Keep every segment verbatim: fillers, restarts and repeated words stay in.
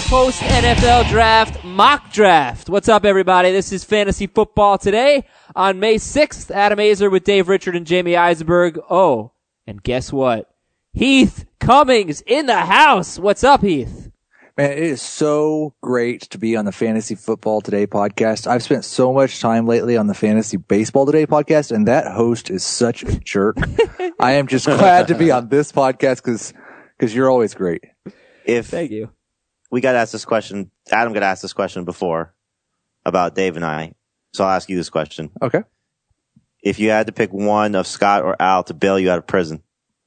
post-N F L draft mock draft. What's up, everybody? This is Fantasy Football Today on May sixth. Adam Aizer with Dave Richard and Jamie Eisenberg. Oh, and guess what? Heath Cummings in the house. What's up, Heath? Man, it is so great to be on the Fantasy Football Today podcast. I've spent so much time lately on the Fantasy Baseball Today podcast, and that host is such a jerk. I am just glad to be on this podcast because because you're always great. If Thank you. We got asked this question. Adam got asked this question before about Dave and I. So I'll ask you this question. Okay. If you had to pick one of Scott or Al to bail you out of prison.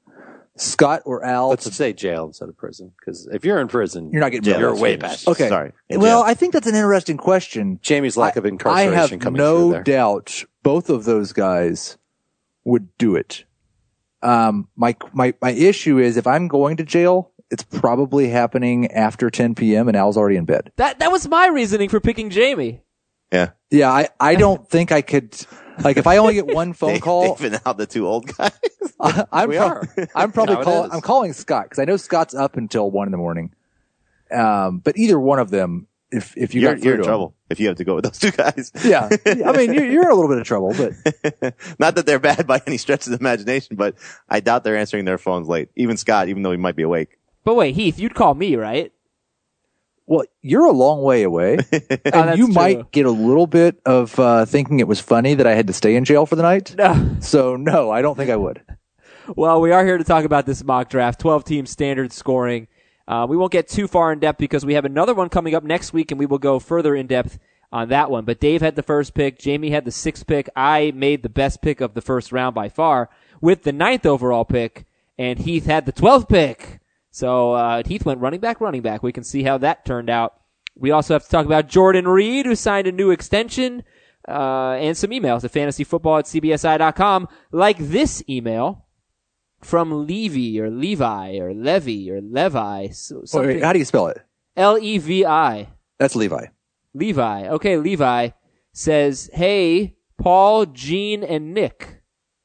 Scott or Al? Let's say jail instead of prison. Because if you're in prison, you're not getting jail. You're way past. Okay. Sorry. Well, I think that's an interesting question. Jamie's lack I, of incarceration I have coming no through there. doubt both of those guys would do it. Um, my, my, my issue is if I'm going to jail, it's probably happening after ten p.m. and Al's already in bed. That that was my reasoning for picking Jamie. Yeah. Yeah, I, I don't think I could, like, if I only get one phone Dave, call. Dave and Al, the two old guys. I, I'm, We pro- are. I'm probably Now it calling, is. I'm calling Scott because I know Scott's up until one in the morning. Um, but either one of them, if, if you You're, got you're through in to 'em- trouble if you have to go with those two guys. Yeah. I mean, you're, you're in a little bit of trouble, but Not that they're bad by any stretch of the imagination, but I doubt they're answering their phones late. Even Scott, even though he might be awake. But wait, Heath, you'd call me, right? well, you're a long way away. Oh, And that's you true. might get a little bit of, uh, thinking it was funny that I had to stay in jail for the night. No. So no, I don't think I would. Well, we are here to talk about this mock draft, twelve-team standard scoring. Uh, we won't get too far in depth because we have another one coming up next week, and we will go further in depth on that one. But Dave had the first pick. Jamie had the sixth pick. I made the best pick of the first round by far with the ninth overall pick, and Heath had the twelfth pick. So uh, Heath went running back, running back. We can see how that turned out. We also have to talk about Jordan Reed, who signed a new extension, uh, and some emails at fantasyfootball at c b s i dot com, like this email from Levy or Levi or Levy or Levi. So Wait, something. wait, how do you spell it? L E V I. That's Levi. Levi. Okay, Levi says, hey, Paul, Gene, and Nick.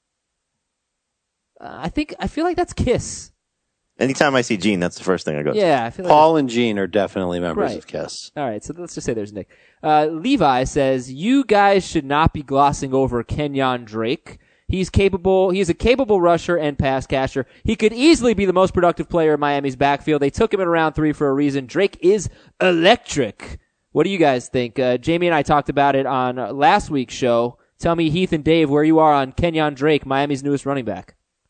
Uh, I think, I feel like that's Kiss. Anytime I see Gene, that's the first thing I go to. Yeah, I feel like Paul and Gene are definitely members Right. of KISS. All right, so let's just say there's Nick. Uh, Levi says, you guys should not be glossing over Kenyon Drake. He's capable, he's a capable rusher and pass catcher. He could easily be the most productive player in Miami's backfield. They took him in round three for a reason. Drake is electric. What do you guys think? Uh, Jamie and I talked about it on uh, last week's show. Tell me, Heath and Dave, where you are on Kenyon Drake, Miami's newest running back.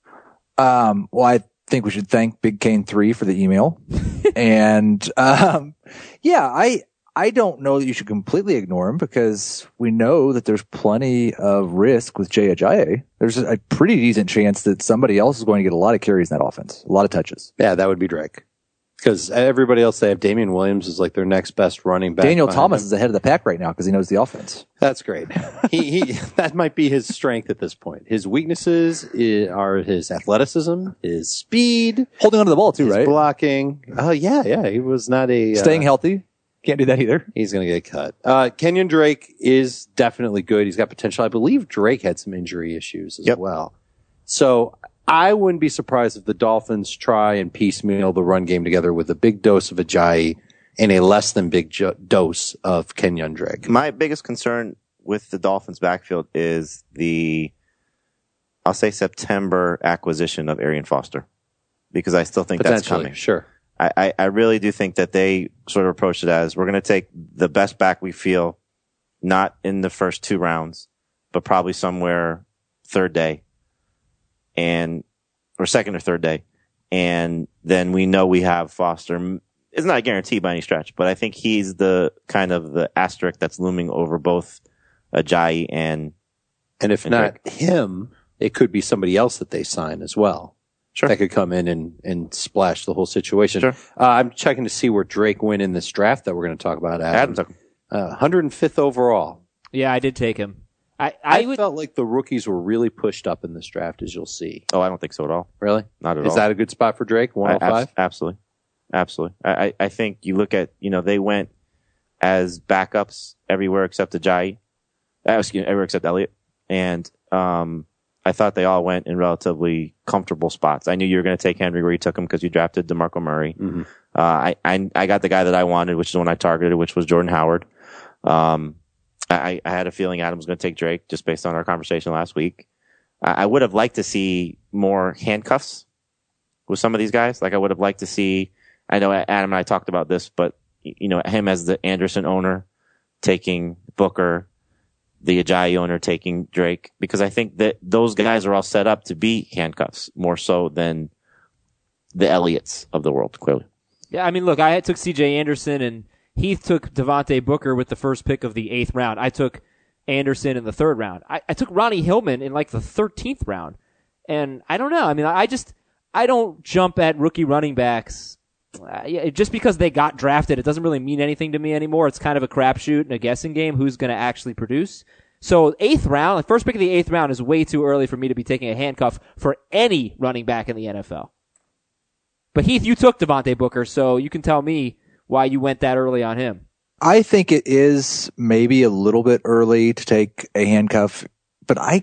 Um, well, I think we should thank Big Kane three for the email. and, um, yeah, I, I don't know that you should completely ignore him because we know that there's plenty of risk with Jay Ajayi. There's a pretty decent chance that somebody else is going to get a lot of carries in that offense, a lot of touches. Yeah, that would be Drake. Because everybody else, they have Damian Williams as like their next best running back. Daniel behind Thomas him. is ahead of the pack right now because he knows the offense. That's great. he, he, that might be his strength at this point. His weaknesses i- are his athleticism, his speed, Holding onto the ball too, his right? blocking. Oh, yeah, yeah. He was not a. Staying uh, healthy. Can't do that either. He's going to get cut. Uh, Kenyon Drake is definitely good. He's got potential. I believe Drake had some injury issues as Yep. well. So I wouldn't be surprised if the Dolphins try and piecemeal the run game together with a big dose of Ajayi and a less than big jo- dose of Kenyon Drake. My biggest concern with the Dolphins backfield is the, I'll say September acquisition of Arian Foster, because I still think that's Potentially, coming. sure. I, I, I really do think that they sort of approached it as, we're going to take the best back we feel, not in the first two rounds, but probably somewhere third day and, or second or third day. And then we know we have Foster. It's not a guarantee by any stretch, but I think he's the kind of the asterisk that's looming over both Ajayi and, And if And not him, it could be somebody else that they sign as well. Sure. That could come in and, and splash the whole situation. Sure. Uh, I'm checking to see where Drake went in this draft that we're going to talk about. Adam. Adam took him. Uh, one hundred fifth overall. Yeah, I did take him. I, I, I, would, felt like the rookies were really pushed up in this draft, as you'll see. Oh, I don't think so at all. Really? Not at Is all. that a good spot for Drake? one oh I- five? abs- absolutely. Absolutely. I, I I think you look at, you know, they went as backups everywhere except Ajayi. Uh, excuse me, everywhere except Elliott. And, um, I thought they all went in relatively comfortable spots. I knew you were going to take Henry where you took him because you drafted DeMarco Murray. Mm-hmm. Uh, I, I, I got the guy that I wanted, which is the one I targeted, which was Jordan Howard. Um, I, I had a feeling Adam was going to take Drake just based on our conversation last week. I, I would have liked to see more handcuffs with some of these guys. Like I would have liked to see, I know Adam and I talked about this, but you know, him as the Anderson owner taking Booker, the Ajayi owner taking Drake, because I think that those guys are all set up to be handcuffs more so than the Elliots of the world, clearly. Yeah, I mean, look, I took C J Anderson and Heath took Devontae Booker with the first pick of the eighth round. I took Anderson in the third round. I, I took Ronnie Hillman in like the thirteenth round. And I don't know. I mean, I just, I don't jump at rookie running backs. Uh, just because they got drafted, it doesn't really mean anything to me anymore. It's kind of a crapshoot and a guessing game who's going to actually produce. So eighth round, the first pick of the eighth round is way too early for me to be taking a handcuff for any running back in the N F L. But Heath, you took Devontae Booker, so you can tell me why you went that early on him. I think it is maybe a little bit early to take a handcuff, but I,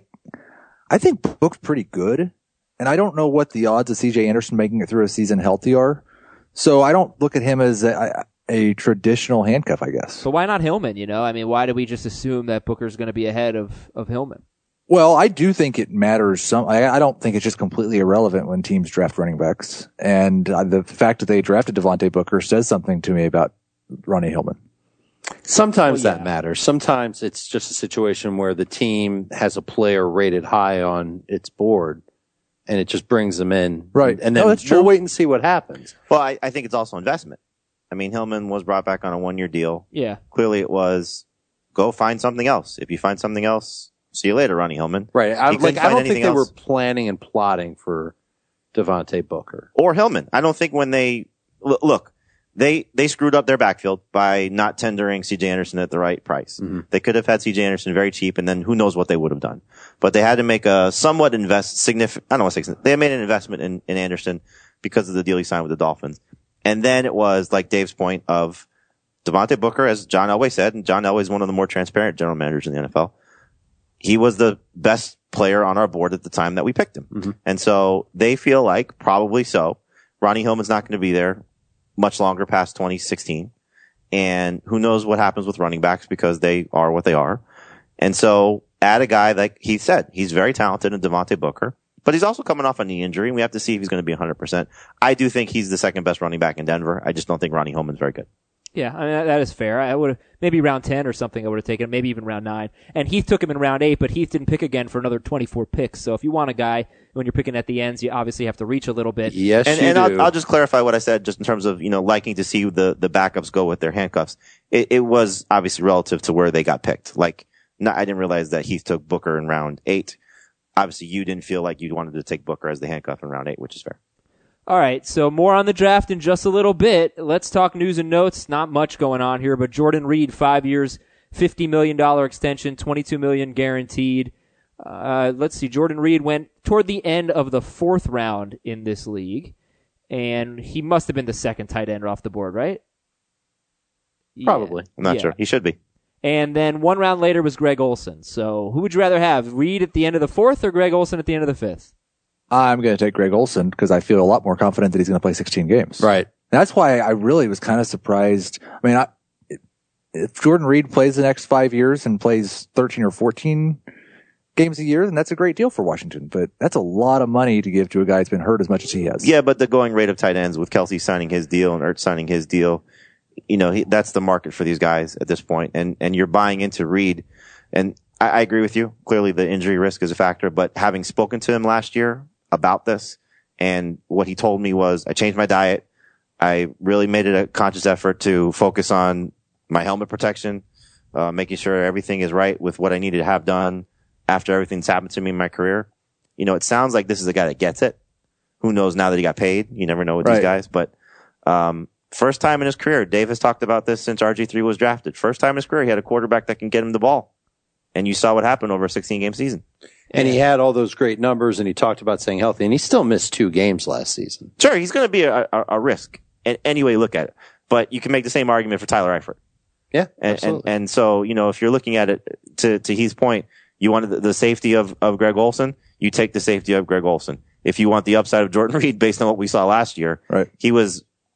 I think Book's pretty good, and I don't know what the odds of C J Anderson making it through a season healthy are. So I don't look at him as a, a traditional handcuff, I guess. So why not Hillman? You know, I mean, why do we just assume that Booker's going to be ahead of of Hillman? Well, I do think it matters some. I, I don't think it's just completely irrelevant when teams draft running backs. And uh, the fact that they drafted Devontae Booker says something to me about Ronnie Hillman. Sometimes well, yeah. that matters. Sometimes it's just a situation where the team has a player rated high on its board and it just brings them in. Right. And then no, that's true. we'll wait and see what happens. Well, I, I think it's also investment. I mean, Hillman was brought back on a one-year deal. Yeah. Clearly it was go find something else. If you find something else, see you later, Ronnie Hillman. Right. I, He couldn't like, I find don't anything think they else. were planning and plotting for Devontae Booker. Or Hillman. I don't think when they l- look, they they screwed up their backfield by not tendering C J Anderson at the right price. Mm-hmm. They could have had C J Anderson very cheap, and then who knows what they would have done. But they had to make a somewhat invest significant. I don't want to say they made an investment in, in Anderson because of the deal he signed with the Dolphins. And then it was like Dave's point of Devontae Booker, as John Elway said, and John Elway is one of the more transparent general managers in the N F L. He was the best player on our board at the time that we picked him. Mm-hmm. And so they feel like, probably so, Ronnie Hillman's not going to be there much longer past twenty sixteen. And who knows what happens with running backs because they are what they are. And so add a guy like he said, he's very talented in Devontae Booker, but he's also coming off a knee injury, and we have to see if he's going to be one hundred percent. I do think he's the second best running back in Denver. I just don't think Ronnie Hillman's very good. Yeah, I mean, that is fair. I would have, maybe round ten or something I would have taken, maybe even round nine. And Heath took him in round eight, but Heath didn't pick again for another twenty-four picks. So if you want a guy, when you're picking at the ends, you obviously have to reach a little bit. Yes, and, you and do. I'll, I'll just clarify what I said just in terms of, you know, liking to see the, the backups go with their handcuffs. It, it was obviously relative to where they got picked. Like, not, I didn't realize that Heath took Booker in round eight. Obviously, you didn't feel like you wanted to take Booker as the handcuff in round eight, which is fair. All right, so more on the draft in just a little bit. Let's talk news and notes. Not much going on here, but Jordan Reed, five years, fifty million dollars extension, twenty-two million dollars guaranteed. Uh, let's see, Jordan Reed went toward the end of the fourth round in this league, and he must have been the second tight end off the board, right? Probably. Yeah. I'm not Yeah. sure. He should be. And then one round later was Greg Olsen. So who would you rather have, Reed at the end of the fourth or Greg Olsen at the end of the fifth? I'm going to take Greg Olsen because I feel a lot more confident that he's going to play sixteen games. Right. That's why I really was kind of surprised. I mean, I, if Jordan Reed plays the next five years and plays thirteen or fourteen games a year, then that's a great deal for Washington. But that's a lot of money to give to a guy who's been hurt as much as he has. Yeah, but the going rate of tight ends with Kelsey signing his deal and Ertz signing his deal, you know, he, that's the market for these guys at this point. And, and you're buying into Reed. And I, I agree with you. Clearly the injury risk is a factor, but having spoken to him last year about this, and what he told me was, I changed my diet. I really made it a conscious effort to focus on my helmet protection, uh, making sure everything is right with what I needed to have done after everything's happened to me in my career. You know, it sounds like this is a guy that gets it. Who knows now that he got paid? You never know with Right. these guys, but, um, first time in his career, Dave has talked about this since R G three was drafted. First time in his career, he had a quarterback that can get him the ball. And you saw what happened over a sixteen game season. And he had all those great numbers, and he talked about staying healthy, and he still missed two games last season. Sure, he's going to be a, a, a risk in any way you look at it. But you can make the same argument for Tyler Eifert. Yeah, And, absolutely. and, and so, you know, if you're looking at it to, to Heath's point, you wanted the, the safety of, of Greg Olsen, you take the safety of Greg Olsen. If you want the upside of Jordan Reed based on what we saw last year, Right. he was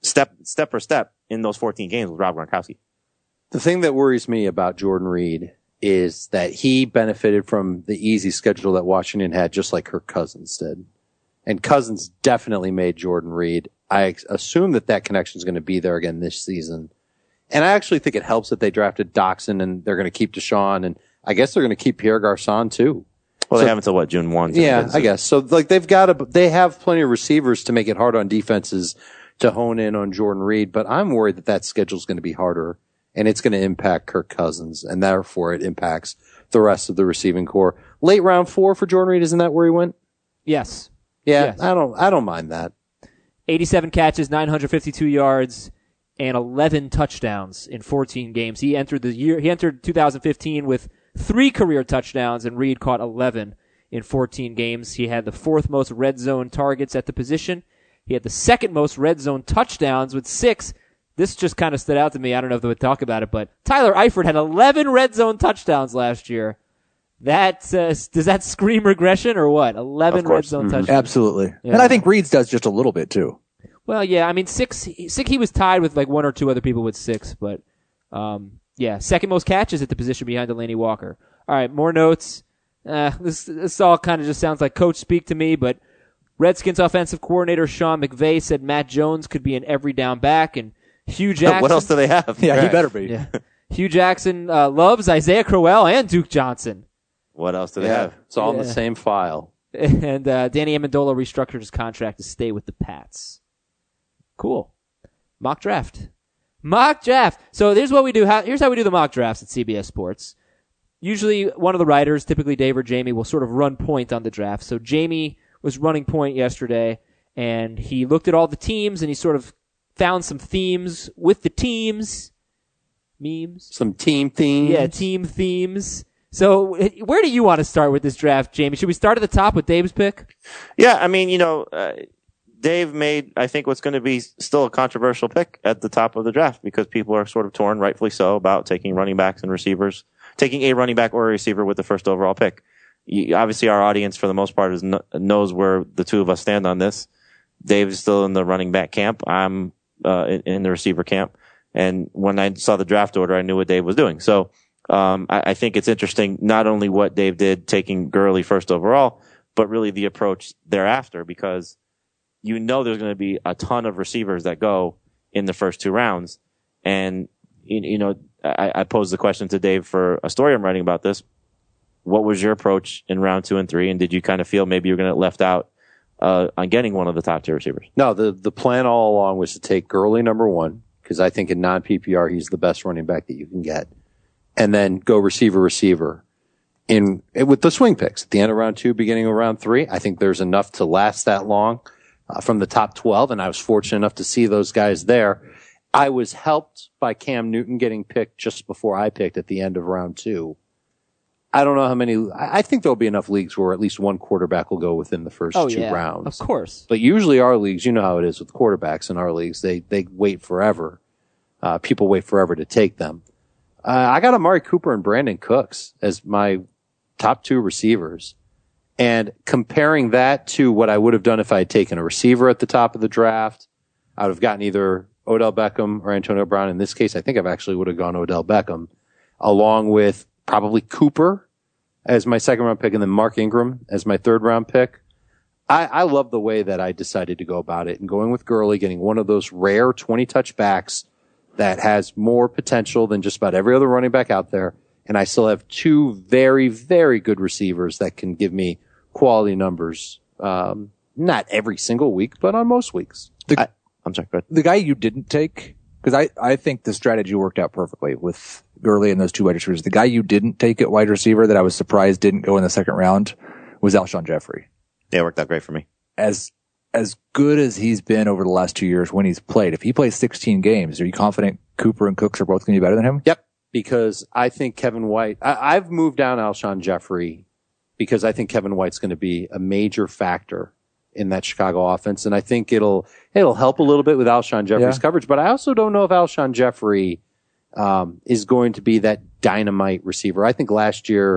step step for step in those fourteen games with Rob Gronkowski. The thing that worries me about Jordan Reed is that he benefited from the easy schedule that Washington had, just like Kirk Cousins did. And Cousins definitely made Jordan Reed. I assume that that connection is going to be there again this season. And I actually think it helps that they drafted Doxson and they're going to keep Deshaun, and I guess they're going to keep Pierre Garçon too. Well, so, they have until what, June first? Yeah, I guess. So like they've got to, they have plenty of receivers to make it hard on defenses to hone in on Jordan Reed, but I'm worried that that schedule is going to be harder and it's going to impact Kirk Cousins, and therefore it impacts the rest of the receiving core. Late round four for Jordan Reed, isn't that where he went? Yes. Yeah, yes. I don't, I don't mind that. eighty-seven catches, nine hundred fifty-two yards, and eleven touchdowns in fourteen games. He entered the year, he entered two thousand fifteen with three career touchdowns, and Reed caught eleven in fourteen games. He had the fourth most red zone targets at the position. He had the second most red zone touchdowns with six. This just kind of stood out to me. I don't know if they would talk about it, but Tyler Eifert had eleven red zone touchdowns last year. That uh, does that scream regression or what? eleven red zone mm-hmm. touchdowns. Absolutely. Yeah. And I think Reed's does just a little bit too. Well, yeah, I mean, six, six, he was tied with like one or two other people with six, but, um, yeah, second most catches at the position behind Delaney Walker. All right, more notes. Uh, this, this all kind of just sounds like coach speak to me, but Redskins offensive coordinator Sean McVay said Matt Jones could be an every down back, and Hugh Jackson. What else do they have? Yeah, right. he better be. Yeah. Hugh Jackson, uh, loves Isaiah Crowell and Duke Johnson. What else do they Yeah, have? it's all Yeah. in the same file. And, uh, Danny Amendola restructured his contract to stay with the Pats. Cool. Mock draft. Mock draft. So here's what we do. How, here's how we do the mock drafts at C B S Sports. Usually one of the writers, typically Dave or Jamie, will sort of run point on the draft. So Jamie was running point yesterday, and he looked at all the teams, and he sort of found some themes with the teams. Memes. Some team themes. Yeah, team themes. So where do you want to start with this draft, Jamie? Should we start at the top with Dave's pick? Yeah, I mean, you know, uh, Dave made, I think, what's going to be still a controversial pick at the top of the draft because people are sort of torn, rightfully so, about taking running backs and receivers, taking a running back or a receiver with the first overall pick. You, obviously, our audience, for the most part, is no, knows where the two of us stand on this. Dave is still in the running back camp. I'm uh, in, in the receiver camp. And when I saw the draft order, I knew what Dave was doing. So um, I, I think it's interesting not only what Dave did taking Gurley first overall, but really the approach thereafter, because you know there's going to be a ton of receivers that go in the first two rounds. And, you, you know, I, I posed the question to Dave for a story I'm writing about this. What was your approach in round two and three? And did you kind of feel maybe you're going to get left out uh, on getting one of the top tier receivers? No, the, the plan all along was to take Gurley number one, because I think in non-P P R he's the best running back that you can get, and then go receiver receiver in with the swing picks at the end of round two, beginning of round three. I think there's enough to last that long uh, from the top twelve, and I was fortunate enough to see those guys there. I was helped by Cam Newton getting picked just before I picked at the end of round two. I don't know how many. I think there'll be enough leagues where at least one quarterback will go within the first Oh, two yeah, rounds. of course. But usually our leagues, you know how it is with quarterbacks in our leagues. They, they wait forever. Uh, people wait forever to take them. Uh, I got Amari Cooper and Brandon Cooks as my top two receivers. And comparing that to what I would have done if I had taken a receiver at the top of the draft, I would have gotten either Odell Beckham or Antonio Brown. In this case, I think I've actually would have gone Odell Beckham, along with probably Cooper as my second round pick and then Mark Ingram as my third round pick. I, I love the way that I decided to go about it and going with Gurley, getting one of those rare twenty touch backs that has more potential than just about every other running back out there. And I still have two very, very good receivers that can give me quality numbers. Um, not every single week, but on most weeks. The, I, I'm sorry, go ahead. the guy you didn't take, because I, I think the strategy worked out perfectly with Gurley and those two wide receivers. The guy you didn't take at wide receiver that I was surprised didn't go in the second round was Alshon Jeffrey. Yeah, it worked out great for me. As as good as he's been over the last two years when he's played, if he plays sixteen games, are you confident Cooper and Cooks are both going to be better than him? Yep. Because I think Kevin White, I, I've moved down Alshon Jeffrey because I think Kevin White's going to be a major factor in that Chicago offense. And I think it'll, it'll help a little bit with Alshon Jeffrey's Yeah. coverage, but I also don't know if Alshon Jeffrey, um, is going to be that dynamite receiver. I think last year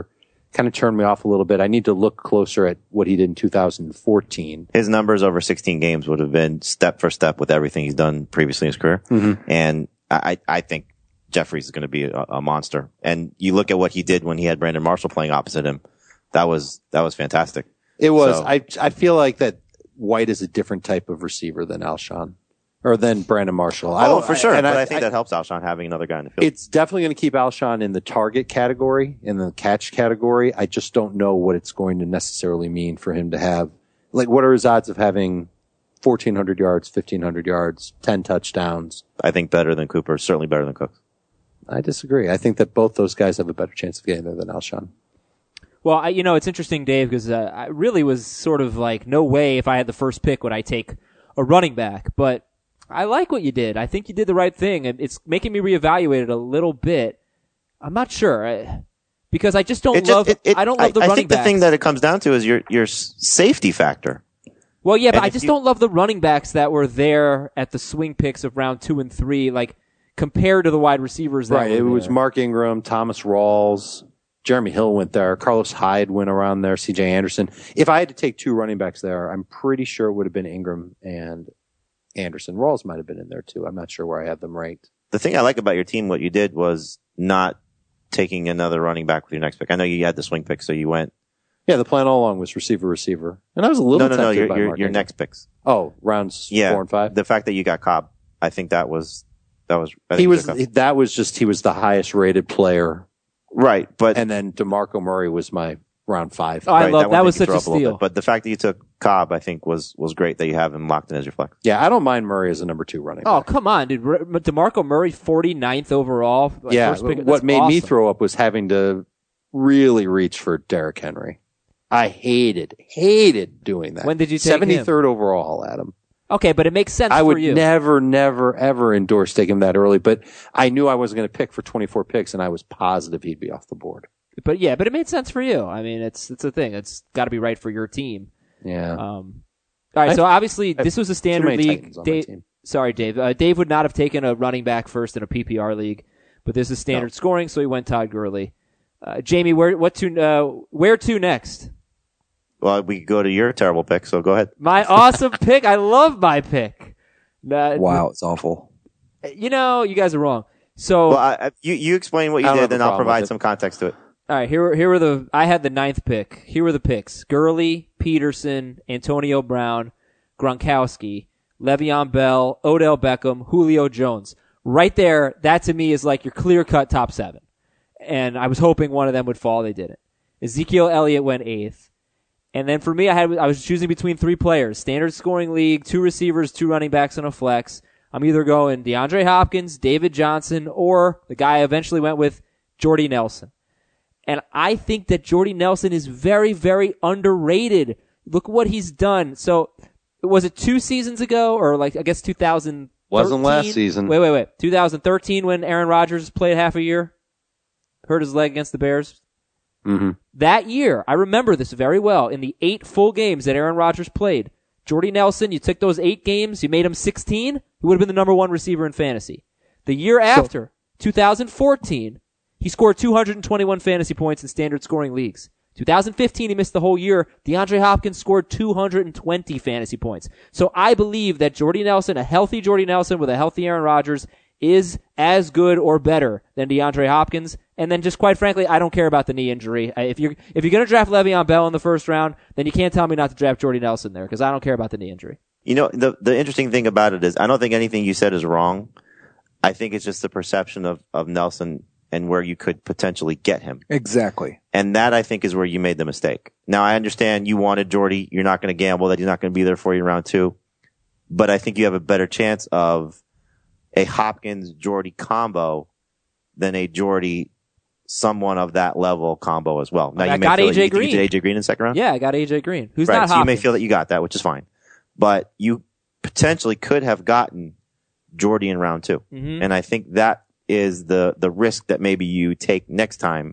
kind of turned me off a little bit. I need to look closer at what he did in two thousand fourteen. His numbers over sixteen games would have been step for step with everything he's done previously in his career. Mm-hmm. And I, I think Jeffries is going to be a, a monster. And you look at what he did when he had Brandon Marshall playing opposite him. That was, that was fantastic. It was. So, I I feel like that White is a different type of receiver than Alshon. Or than Brandon Marshall. I oh, don't, for sure. And but I, I, I think I, that helps Alshon having another guy in the field. It's definitely going to keep Alshon in the target category, in the catch category. I just don't know what it's going to necessarily mean for him to have. Like, what are his odds of having fourteen hundred yards, fifteen hundred yards, ten touchdowns? I think better than Cooper, certainly better than Cooks. I disagree. I think that both those guys have a better chance of getting there than Alshon. Well, I, you know, it's interesting, Dave, because uh, I really was sort of like, no way if I had the first pick would I take a running back. But I like what you did. I think you did the right thing. It's making me reevaluate it a little bit. I'm not sure I, because I just don't It just- love. it- it- I don't love the I, I running think the backs. thing that it comes down to is your your s- safety factor. Well, yeah, but and I if just you- don't love the running backs that were there at the swing picks of round two and three, like compared to the wide receivers that Right. were It was there. Mark Ingram, Thomas Rawls, Jeremy Hill went there, Carlos Hyde went around there, C J Anderson. If I had to take two running backs there, I'm pretty sure it would have been Ingram and Anderson. Rawls might have been in there too. I'm not sure where I have them ranked. The thing I like about your team, what you did was not taking another running back with your next pick. I know you had the swing pick, so you went. Yeah, the plan all along was receiver, receiver. And I was a little No, no, no, tempted your by your, Mark your Ingram. next picks. Oh, rounds Yeah, four and five. The fact that you got Cobb, I think that was that was. I think He you was, took up. that was just, he was the highest rated player. right, but And then DeMarco Murray was my round five. Oh, I right, love one that thing was you such throw a up little steal. bit. But the fact that you took Cobb, I think, was was great that you have him locked in as your flex. Yeah, I don't mind Murray as a number two running Oh, back. come on, dude. Re- DeMarco Murray, forty-ninth overall. Like, yeah, first pick, what that's made me awesome. throw up was having to really reach for Derrick Henry. I hated, hated doing that. When did you take him? seventy-third overall, Adam. Okay, but it makes sense I for would you. never, never, ever endorse taking him that early, but I knew I wasn't going to pick for twenty-four picks, and I was positive he'd be off the board. But yeah, but it made sense for you. I mean, it's it's a thing. It's got to be right for your team. Yeah. Um, all right, I've- so obviously I've this was a Too standard many league. Titans on my Dave, team. sorry, Dave. Uh, Dave would not have taken a running back first in a P P R league, but this is standard No. scoring, so he went Todd Gurley. Uh, Jamie, where what to uh, where to next? Well, we could go to your terrible pick, so go ahead. My awesome pick. I love my pick. Uh, Wow, it's awful. You know, you guys are wrong. So, Well, I, I, you you explain what you I don't did, have a then I'll problem with provide it. some context to it. all right, here, here were the, I had the ninth pick. Here were the picks. Gurley, Peterson, Antonio Brown, Gronkowski, Le'Veon Bell, Odell Beckham, Julio Jones. Right there, that to me is like your clear-cut top seven. And I was hoping one of them would fall. They didn't. Ezekiel Elliott went eighth. And then for me, I had, I was choosing between three players. Standard scoring league, two receivers, two running backs, and a flex. I'm either going DeAndre Hopkins, David Johnson, or the guy I eventually went with, Jordy Nelson. And I think that Jordy Nelson is very, very underrated. Look what he's done. So, was it two seasons ago, or like, I guess two thousand thirteen? Wasn't last season. Wait, wait, wait. two thousand thirteen when Aaron Rodgers played half a year? Hurt his leg against the Bears? Mm-hmm. That year, I remember this very well, in the eight full games that Aaron Rodgers played, Jordy Nelson, you took those eight games, you made him sixteen, he would have been the number one receiver in fantasy. The year after, two thousand fourteen, he scored two hundred twenty-one fantasy points in standard scoring leagues. two thousand fifteen, he missed the whole year. DeAndre Hopkins scored two hundred twenty fantasy points. So I believe that Jordy Nelson, a healthy Jordy Nelson with a healthy Aaron Rodgers, is as good or better than DeAndre Hopkins. And then just quite frankly, I don't care about the knee injury. If you're, if you're going to draft Le'Veon Bell in the first round, then you can't tell me not to draft Jordy Nelson there because I don't care about the knee injury. You know, the the interesting thing about it is I don't think anything you said is wrong. I think it's just the perception of, of Nelson and where you could potentially get him. Exactly. And that, I think, is where you made the mistake. Now, I understand you wanted Jordy. You're not going to gamble that he's not going to be there for you in round two. But I think you have a better chance of a Hopkins-Jordy combo than a Jordy someone of that level combo as well. Now, I you may got feel A J that you, Green. You did A J Green in the second round? Yeah, I got A J Green, who's right, not so you may Hopkins. feel that you got that, which is fine. But you potentially could have gotten Jordy in round two. Mhm. And I think that is the, the risk that maybe you take next time,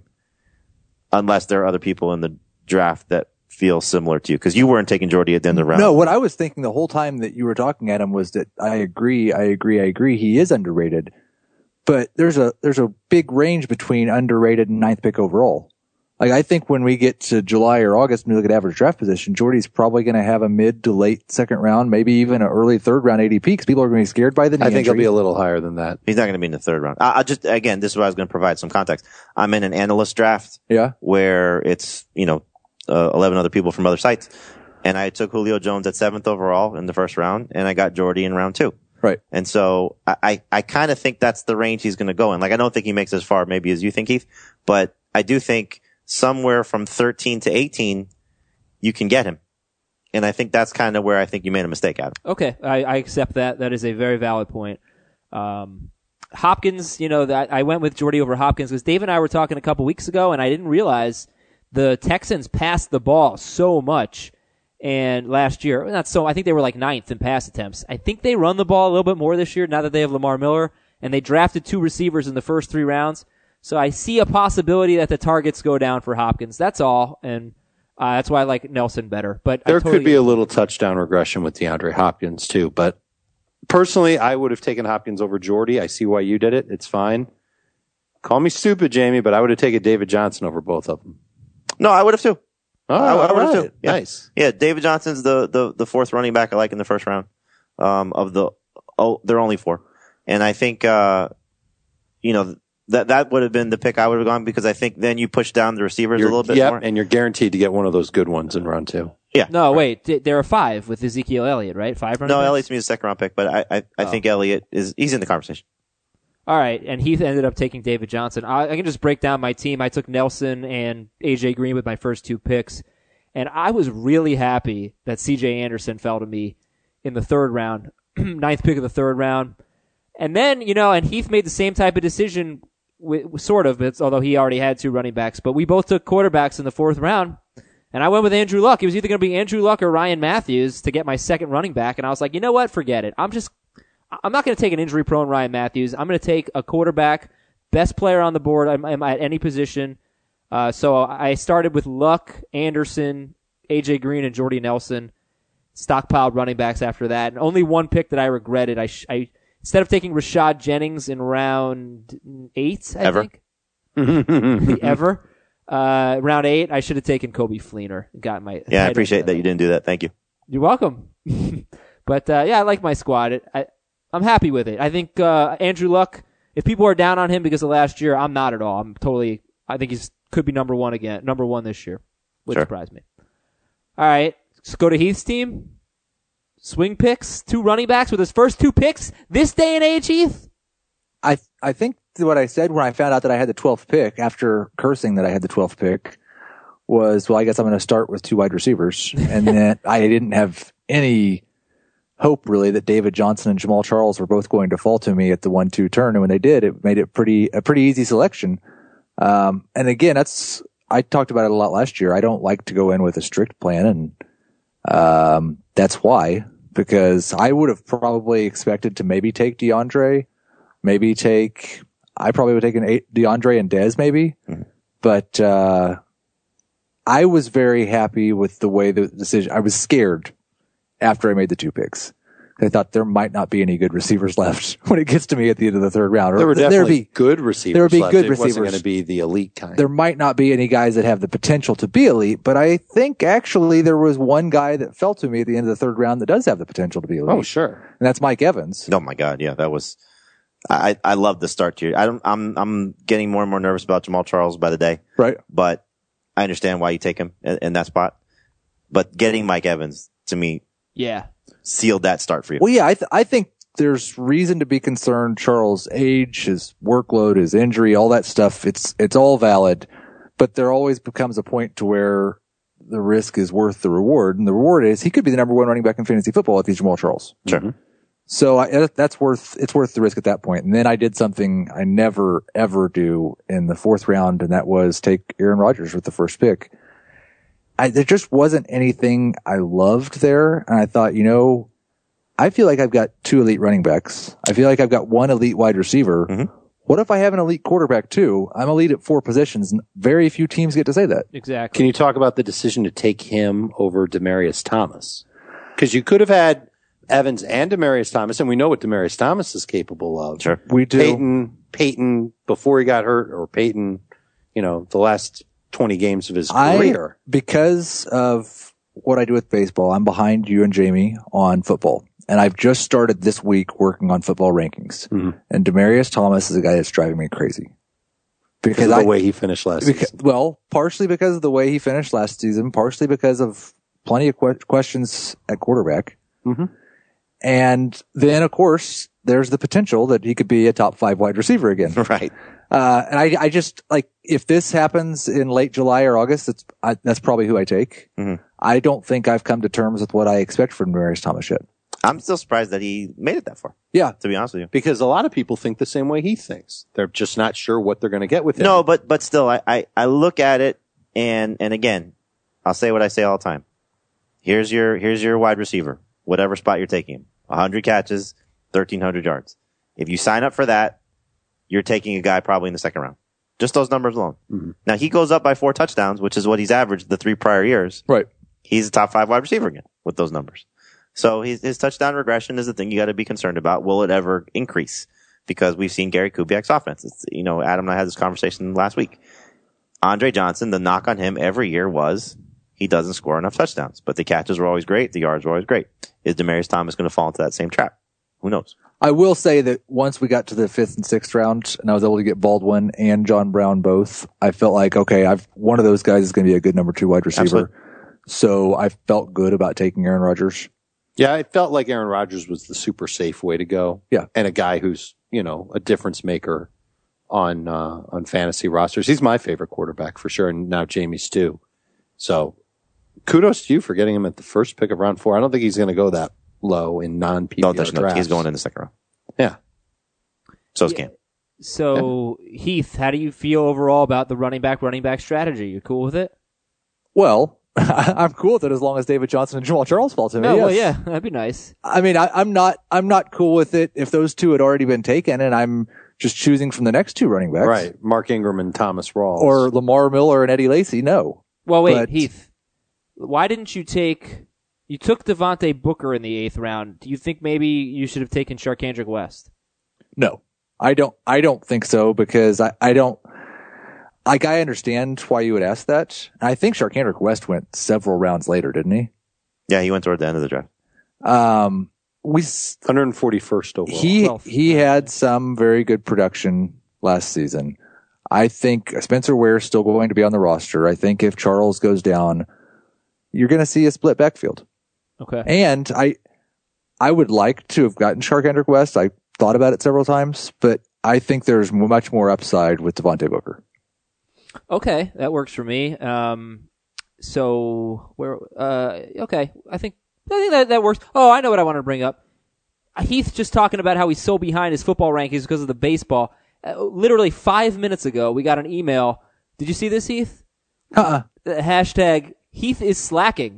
unless there are other people in the draft that feel similar to you. Because you weren't taking Jordy at the end of the round. No, what I was thinking the whole time that you were talking at him was that I agree, I agree, I agree. He is underrated, but there's a there's a big range between underrated and ninth pick overall. Like, I think when we get to July or August and we look at average draft position, Jordy's probably going to have a mid to late second round, maybe even an early third round A D P because people are going to be scared by the knee I think injury. he'll be a little higher than that. He's not going to be in the third round. I, I just, again, this is where I was going to provide some context. I'm in an analyst draft. Yeah. Where it's, you know, uh, eleven other people from other sites. And I took Julio Jones at seventh overall in the first round, and I got Jordy in round two. Right. And so I, I, I kind of think that's the range he's going to go in. Like, I don't think he makes as far maybe as you think, Heath, but I do think somewhere from thirteen to eighteen, you can get him. And I think that's kind of where I think you made a mistake, Adam. Okay, I, I accept that. That is a very valid point. Um, Hopkins, you know, that I went with Jordy over Hopkins because Dave and I were talking a couple weeks ago, and I didn't realize the Texans passed the ball so much. And last year, not so, I think they were like ninth in pass attempts. I think they run the ball a little bit more this year now that they have Lamar Miller, and they drafted two receivers in the first three rounds. So I see a possibility that the targets go down for Hopkins. That's all, and uh, that's why I like Nelson better. But There I totally could be a little touchdown regression with DeAndre Hopkins too, but personally, I would have taken Hopkins over Jordy. I see why you did it. It's fine. Call me stupid, Jamie, but I would have taken David Johnson over both of them. No, I would have too. Oh, I, I would have right. too. Yeah. Nice. Yeah, David Johnson's the, the, the fourth running back I like in the first round. Um, of the, oh, they're only four. And I think, uh, you know, that, that would have been the pick I would have gone because I think then you push down the receivers You're, a little bit yep, more. and you're guaranteed to get one of those good ones in round two. Yeah. No, wait. th- There are five with Ezekiel Elliott, right? Five running No, backs? Elliott's me a second round pick, but I, I, I Oh. think Elliott is, he's in the conversation. All right, and Heath ended up taking David Johnson. I, I can just break down my team. I took Nelson and A J Green with my first two picks, and I was really happy that C J Anderson fell to me in the third round, ninth pick of the third round. And then, you know, and Heath made the same type of decision, with, sort of, it's, although he already had two running backs, but we both took quarterbacks in the fourth round, and I went with Andrew Luck. It was either going to be Andrew Luck or Ryan Matthews to get my second running back, and I was like, you know what, forget it. I'm just I'm not going to take an injury-prone Ryan Matthews. I'm going to take a quarterback, best player on the board I'm, I'm at any position. Uh, so I started with Luck, Anderson, A J Green, and Jordy Nelson. Stockpiled running backs after that. And only one pick that I regretted. I, sh- I Instead of taking Rashad Jennings in round eight, I Ever. think. The ever. Uh, round eight, I should have taken Kobe Fleener. Got my Yeah, I head appreciate into that you didn't do that. Thank you. You're welcome. But uh, yeah, I like my squad. It, I, I'm happy with it. I think uh, Andrew Luck, if people are down on him because of last year, I'm not at all. I'm totally, I think he's could be number one again, number one this year. Would Sure. surprise me. All right, let's go to Heath's team. Swing picks, two running backs with his first two picks this day and age, Heath. I I think what I said when I found out that I had the twelfth pick after cursing that I had the twelfth pick was, well, I guess I'm going to start with two wide receivers. And then I didn't have any hope really that David Johnson and Jamal Charles were both going to fall to me at the one two turn. And when they did, it made it pretty, a pretty easy selection. Um, and again, that's, I talked about it a lot last year. I don't like to go in with a strict plan. And, um, that's why, because I would have probably expected to maybe take DeAndre, maybe take, I probably would take an eight, DeAndre and Dez maybe, mm-hmm. but, uh, I was very happy with the way the decision, I was scared after I made the two picks. I thought there might not be any good receivers left when it gets to me at the end of the third round. There were definitely be, good receivers There would be left. good it receivers. It wasn't going to be the elite kind. There might not be any guys that have the potential to be elite, but I think actually there was one guy that fell to me at the end of the third round that does have the potential to be elite. Oh, sure. And that's Mike Evans. Oh my God. Yeah, that was, I, I love the start to you. I don't, I'm, I'm getting more and more nervous about Jamal Charles by the day. Right. But I understand why you take him in, in that spot. But getting Mike Evans, to me, Yeah. sealed that start for you. Well, yeah, I, th- I think there's reason to be concerned. Charles' age, his workload, his injury, all that stuff, it's, it's all valid. But there always becomes a point to where the risk is worth the reward. And the reward is he could be the number one running back in fantasy football if he's Jamal Charles. Sure. Mm-hmm. So I, that's worth, it's worth the risk at that point. And then I did something I never, ever do in the fourth round, and that was take Aaron Rodgers with the first pick. I, there just wasn't anything I loved there. And I thought, you know, I feel like I've got two elite running backs. I feel like I've got one elite wide receiver. Mm-hmm. What if I have an elite quarterback too? I'm elite at four positions, and very few teams get to say that. Exactly. Can you talk about the decision to take him over Demaryius Thomas? Because you could have had Evans and Demaryius Thomas, and we know what Demaryius Thomas is capable of. Sure. We do. Peyton, Peyton before he got hurt, or Peyton, you know, the last twenty games of his I, career. Because of what I do with baseball, I'm behind you and Jamie on football. And I've just started this week working on football rankings. Mm-hmm. And Demaryius Thomas is a guy that's driving me crazy. Because, Because of the I, way he finished last because, season. well, partially because of the way he finished last season, partially because of plenty of que- questions at quarterback. Mm-hmm. And then, of course, there's the potential that he could be a top five wide receiver again. Right. Uh, and I, I just like, if this happens in late July or August, it's, I, that's probably who I take. Mm-hmm. I don't think I've come to terms with what I expect from Demaryius Thomas yet. I'm still surprised that he made it that far, Yeah. to be honest with you. Because a lot of people think the same way he thinks. They're just not sure what they're going to get with him. No, but, but still, I, I, I look at it and, and again, I'll say what I say all the time. Here's your, here's your wide receiver, whatever spot you're taking him. one hundred catches, thirteen hundred yards. If you sign up for that, you're taking a guy probably in the second round. Just those numbers alone. Mm-hmm. Now he goes up by four touchdowns, which is what he's averaged the three prior years. Right. He's a top five wide receiver again with those numbers. So his, his touchdown regression is the thing you got to be concerned about. Will it ever increase? Because we've seen Gary Kubiak's offense. It's, you know, Adam and I had this conversation last week. Andre Johnson, the knock on him every year was he doesn't score enough touchdowns, but the catches were always great. The yards were always great. Is Demaryius Thomas going to fall into that same trap? Who knows? I will say that once we got to the fifth and sixth round and I was able to get Baldwin and John Brown both, I felt like, okay, I've, one of those guys is going to be a good number two wide receiver. Absolutely. So I felt good about taking Aaron Rodgers. Yeah, it felt like Aaron Rodgers was the super safe way to go. Yeah. And a guy who's, you know, a difference maker on, uh, on fantasy rosters. He's my favorite quarterback for sure. And now Jamie's too. So kudos to you for getting him at the first pick of round four. I don't think he's going to go that low in non-P P R No, there's no, drafts. he's going in the second round. Yeah. So is Yeah. Cam. So, Heath, how do you feel overall about the running back, running back strategy? You cool with it? Well, I'm cool with it as long as David Johnson and Jamal Charles fall to me. No, yes. well, yeah, that'd be nice. I mean, I, I'm not, I'm not cool with it if those two had already been taken and I'm just choosing from the next two running backs. Right. Mark Ingram and Thomas Rawls. Or Lamar Miller and Eddie Lacy. No. Well, wait, But- Heath, why didn't you take? You took Devontae Booker in the eighth round. Do you think maybe you should have taken Sharkandrick West? No, I don't, I don't think so because I, I don't, like, I understand why you would ask that. I think Sharkandrick West went several rounds later, didn't he? Yeah, he went toward the end of the draft. Um, we, s- one hundred forty-first overall. he, Well, he had some very good production last season. I think Spencer Ware's still going to be on the roster. I think if Charles goes down, you're going to see a split backfield. Okay. And I, I would like to have gotten Sharkandrick West. I thought about it several times, but I think there's much more upside with Devontae Booker. Okay, that works for me. Um, so where? Uh, okay, I think I think that that works. Oh, I know what I wanted to bring up. Heath just talking about how he's so behind his football rankings because of the baseball. Uh, literally five minutes ago, we got an email. Did you see this, Heath? Uh-uh. The hashtag Heath is slacking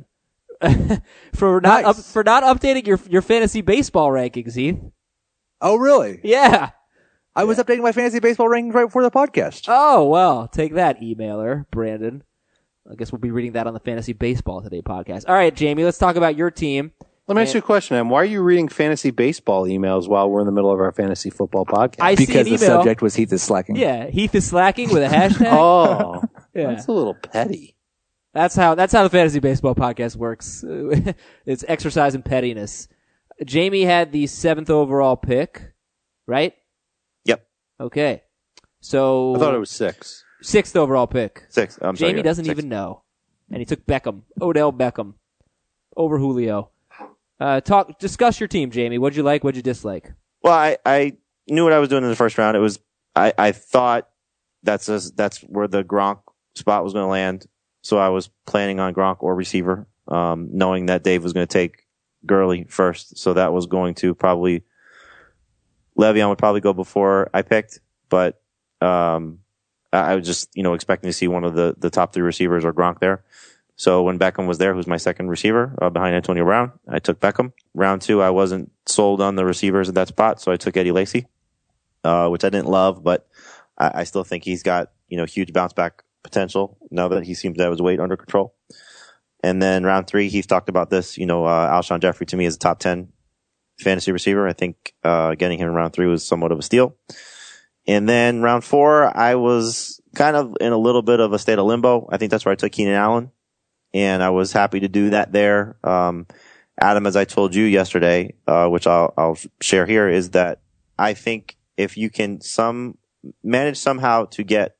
for not Nice. up, for not updating your your fantasy baseball rankings, Heath. Oh, really? Yeah. I was updating my fantasy baseball rankings right before the podcast. Oh well, take that, emailer Brandon. I guess we'll be reading that on the Fantasy Baseball Today podcast. All right, Jamie, let's talk about your team. Let me ask you a question, Em. Why are you reading fantasy baseball emails while we're in the middle of our fantasy football podcast? I see Because an the email. subject was Heath is slacking. Yeah, Heath is slacking with a hashtag. oh, yeah. that's a little petty. That's how that's how the Fantasy Baseball podcast works. It's exercise in pettiness. Jamie had the seventh overall pick, right? Yep. Okay. So I thought it was six. sixth overall pick. Six. I'm sorry, Jamie yeah, doesn't six. even know. And he took Beckham, Odell Beckham, over Julio. Uh, talk, discuss your team, Jamie. What'd you like? What'd you dislike? Well, I, I knew what I was doing in the first round. It was, I, I thought that's a, that's where the Gronk spot was going to land. So I was planning on Gronk or receiver, um, knowing that Dave was going to take Gurley first. So that was going to probably, Le'Veon would probably go before I picked, but, um, I, I was just, you know, expecting to see one of the, the top three receivers or Gronk there. So when Beckham was there, who's my second receiver, uh, behind Antonio Brown, I took Beckham. Round two, I wasn't sold on the receivers at that spot, so I took Eddie Lacy, uh, which I didn't love, but I, I still think he's got, you know, huge bounce back potential now that he seems to have his weight under control. And then round three, Heath talked about this, you know, uh, Alshon Jeffrey to me is a top ten fantasy receiver. I think, uh, getting him in round three was somewhat of a steal. And then round four, I was kind of in a little bit of a state of limbo. I think that's where I took Keenan Allen, and I was happy to do that there. Um, Adam, as I told you yesterday, uh, which I'll, I'll share here, is that I think if you can some manage somehow to get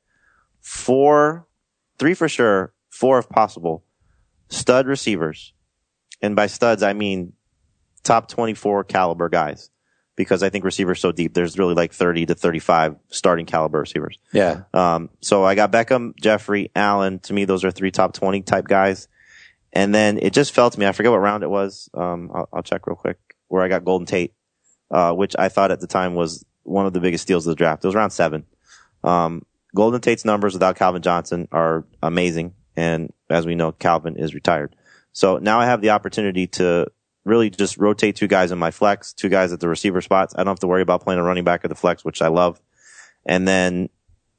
four, three for sure, four if possible, stud receivers, and by studs I mean top twenty-four caliber guys, because I think receivers so deep. There's really like thirty to thirty-five starting caliber receivers. Yeah. Um, so I got Beckham, Jeffrey, Allen. To me, those are three top twenty type guys. And then it just felt to me, I forget what round it was. Um, I'll, I'll check real quick, where I got Golden Tate, uh, which I thought at the time was one of the biggest steals of the draft. It was round seven. Um, Golden Tate's numbers without Calvin Johnson are amazing. And as we know, Calvin is retired. So now I have the opportunity to really just rotate two guys in my flex, two guys at the receiver spots. I don't have to worry about playing a running back at the flex, which I love. And then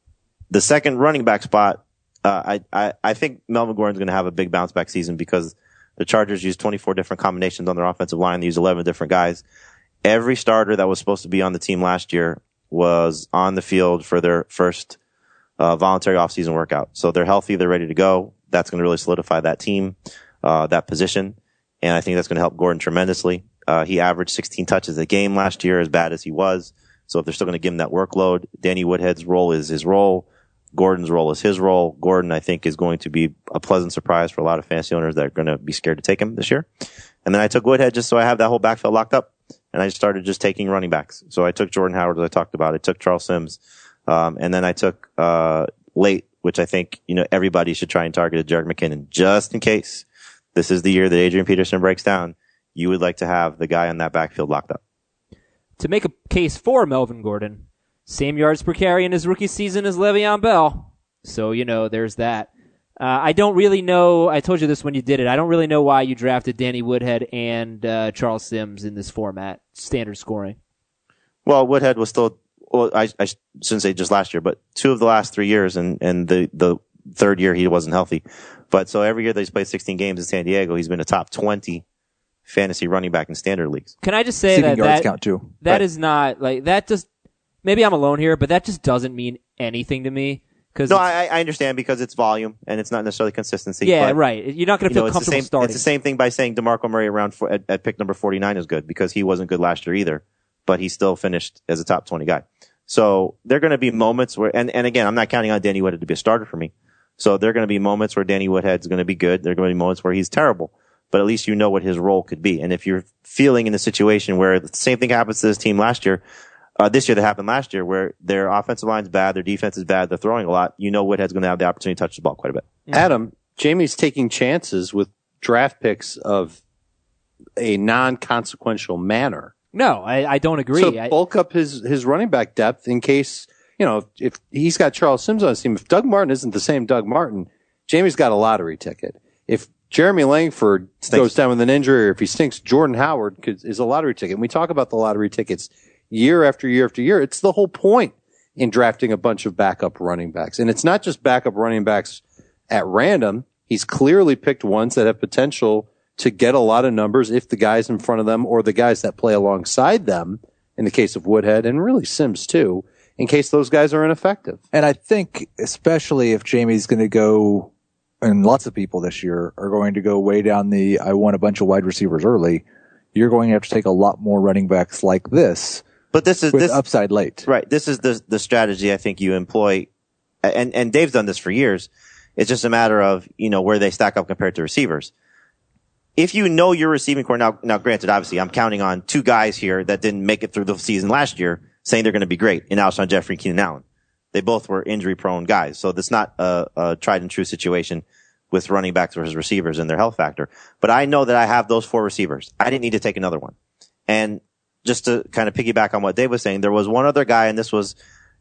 the second running back spot, Uh, I, I, I think Melvin Gordon's going to have a big bounce back season, because the Chargers use twenty-four different combinations on their offensive line. They use eleven different guys. Every starter that was supposed to be on the team last year was on the field for their first uh, voluntary offseason workout. So they're healthy. They're ready to go. That's going to really solidify that team, uh, that position. And I think that's going to help Gordon tremendously. Uh, he averaged sixteen touches a game last year, as bad as he was. So if they're still going to give him that workload, Danny Woodhead's role is his role. Gordon's role is his role. Gordon, I think, is going to be a pleasant surprise for a lot of fantasy owners that are going to be scared to take him this year. And then I took Woodhead just so I have that whole backfield locked up. And I started just taking running backs. So I took Jordan Howard, as I talked about. I took Charles Sims. Um, and then I took, uh, late, which I think, you know, everybody should try and target Jerick McKinnon, just in case this is the year that Adrian Peterson breaks down. You would like to have the guy on that backfield locked up. To make a case for Melvin Gordon, same yards per carry in his rookie season as Le'Veon Bell. So, you know, there's that. Uh, I don't really know. I told you this when you did it. I don't really know why you drafted Danny Woodhead and uh, Charles Sims in this format, standard scoring. Well, Woodhead was still, well, I, I shouldn't say just last year, but two of the last three years, and, and the, the third year he wasn't healthy. But so every year that he's played sixteen games in San Diego, he's been a top twenty fantasy running back in standard leagues. Can I just say Receiving that yards that, count too. that Right. is not, like, that just, maybe I'm alone here, but that just doesn't mean anything to me. Cause No, I, I understand, because it's volume and it's not necessarily consistency. yeah, but, right. You're not going to you know, feel it's the comfortable same. starting. It's the same thing by saying DeMarco Murray around for, at, at pick number forty-nine is good, because he wasn't good last year either, but he still finished as a top twenty guy. So there are going to be moments where, and, and again, I'm not counting on Danny Woodhead to be a starter for me. So there are going to be moments where Danny Woodhead's going to be good. There are going to be moments where he's terrible, but at least you know what his role could be. And if you're feeling in a situation where the same thing happens to this team last year, uh, this year that happened last year, where their offensive line's bad, their defense is bad, they're throwing a lot, you know Woodhead's going to have the opportunity to touch the ball quite a bit. Adam, Jamie's taking chances with draft picks of a non-consequential manner. No, I, I don't agree. So I, bulk up his, his running back depth in case, you know, if he's got Charles Sims on his team. If Doug Martin isn't the same Doug Martin, Jamie's got a lottery ticket. If Jeremy Langford Stinks. goes down with an injury, or if he stinks, Jordan Howard could, is a lottery ticket. And we talk about the lottery tickets year after year after year. It's the whole point in drafting a bunch of backup running backs. And it's not just backup running backs at random. He's clearly picked ones that have potential to get a lot of numbers if the guys in front of them, or the guys that play alongside them, in the case of Woodhead and really Sims too, in case those guys are ineffective. And I think, especially if Jamie's going to go, and lots of people this year are going to go way down the, I want a bunch of wide receivers early, you're going to have to take a lot more running backs like this But this is with this upside late. right. This is the the strategy I think you employ, and and Dave's done this for years. It's just a matter of, you know, where they stack up compared to receivers. If you know your receiving core, now, now granted, obviously, I'm counting on two guys here that didn't make it through the season last year, saying they're going to be great, in Alshon Jeffrey and Keenan Allen. They both were injury-prone guys, so that's not a, a tried-and-true situation with running backs versus receivers and their health factor. But I know that I have those four receivers. I didn't need to take another one. And just to kind of piggyback on what Dave was saying, there was one other guy, and this was,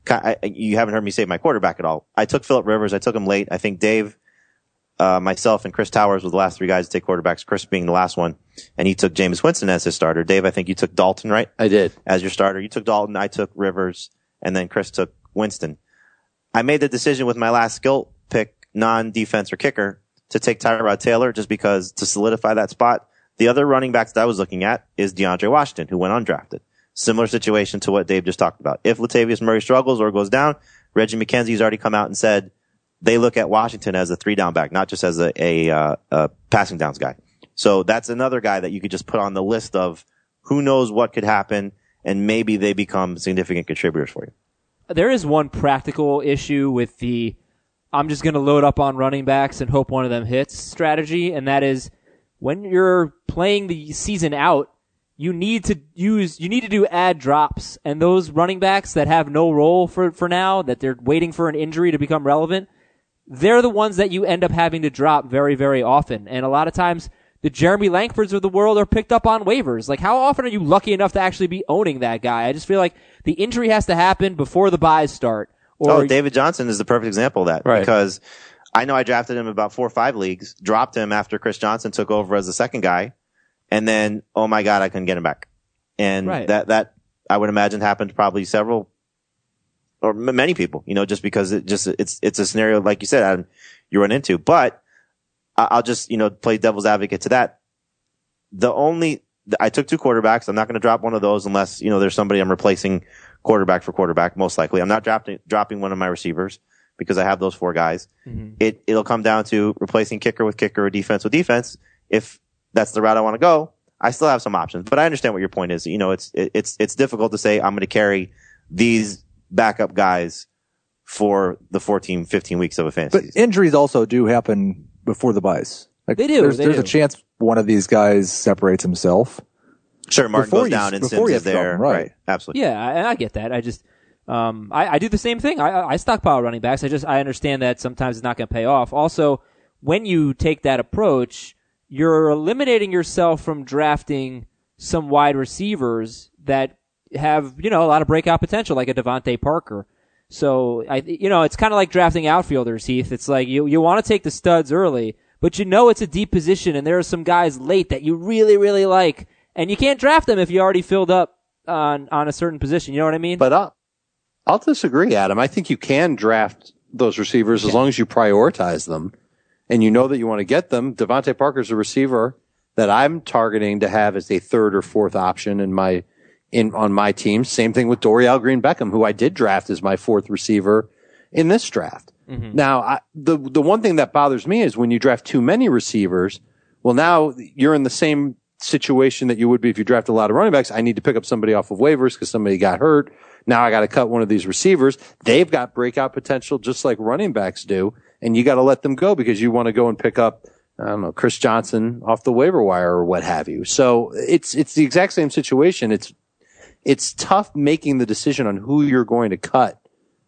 you haven't heard me say my quarterback at all. I took Phillip Rivers. I took him late. I think Dave, uh, myself, and Chris Towers were the last three guys to take quarterbacks, Chris being the last one. And he took Jameis Winston as his starter. Dave, I think you took Dalton, right? I did. As your starter. You took Dalton. I took Rivers. And then Chris took Winston. I made the decision with my last skill pick, non-defense or kicker, to take Tyrod Taylor just because to solidify that spot. The other running backs that I was looking at is DeAndre Washington, who went undrafted. Similar situation to what Dave just talked about. If Latavius Murray struggles or goes down, Reggie McKenzie's already come out and said they look at Washington as a three down back, not just as a, a, uh, a passing downs guy. So that's another guy that you could just put on the list of who knows what could happen, and maybe they become significant contributors for you. There is one practical issue with the I'm just going to load up on running backs and hope one of them hits strategy, and that is when you're playing the season out, you need to use, you need to do add drops, and those running backs that have no role for, for now, that they're waiting for an injury to become relevant, they're the ones that you end up having to drop very, very often. And a lot of times, the Jeremy Langfords of the world are picked up on waivers. Like, how often are you lucky enough to actually be owning that guy? I just feel like the injury has to happen before the buys start. Or oh, David Johnson is the perfect example of that. Right. Because I know I drafted him in about four or five leagues, dropped him after Chris Johnson took over as the second guy, and then, oh my God, I couldn't get him back. And right. that, that, I would imagine happened to probably several, or m- many people, you know, just because it just, it's, it's a scenario, like you said, Adam, you run into. But I- I'll just, you know, play devil's advocate to that. The only, I took two quarterbacks. I'm not going to drop one of those unless, you know, there's somebody I'm replacing quarterback for quarterback, most likely. I'm not dropping, dropping one of my receivers because I have those four guys. Mm-hmm. It, it'll come down to replacing kicker with kicker or defense with defense. If that's the route I want to go, I still have some options. But I understand what your point is. You know, it's, it, it's, it's difficult to say I'm going to carry these backup guys for the fourteen, fifteen weeks of a fantasy But season. injuries also do happen before the buys. Like, They do, There's, they there's do. a chance one of these guys separates himself. Sure, Martin before goes you- down and before Sims you is have to drop there. him, right. Right. Absolutely. Yeah, I, I get that. I just, um, I, I do the same thing. I, I stockpile running backs. I just, I understand that sometimes it's not going to pay off. Also, when you take that approach, you're eliminating yourself from drafting some wide receivers that have, you know, a lot of breakout potential, like a Devontae Parker. So, I, you know, it's kind of like drafting outfielders, Heath. It's like you, you want to take the studs early, but you know it's a deep position, and there are some guys late that you really, really like, and you can't draft them if you already filled up on on a certain position. You know what I mean? But I'll, I'll disagree, Adam. I think you can draft those receivers as Okay. long as you prioritize them and you know that you want to get them. Devontae Parker's a receiver that I'm targeting to have as a third or fourth option in my in on my team. Same thing with Dorial Green Beckham, who I did draft as my fourth receiver in this draft. Mm-hmm. Now, I, the the one thing that bothers me is when you draft too many receivers. Well, now you're in the same situation that you would be if you draft a lot of running backs. I need to pick up somebody off of waivers because somebody got hurt. Now I got to cut one of these receivers. They've got breakout potential just like running backs do, and you got to let them go because you want to go and pick up, I don't know, Chris Johnson off the waiver wire or what have you. So it's it's the exact same situation. It's it's tough making the decision on who you're going to cut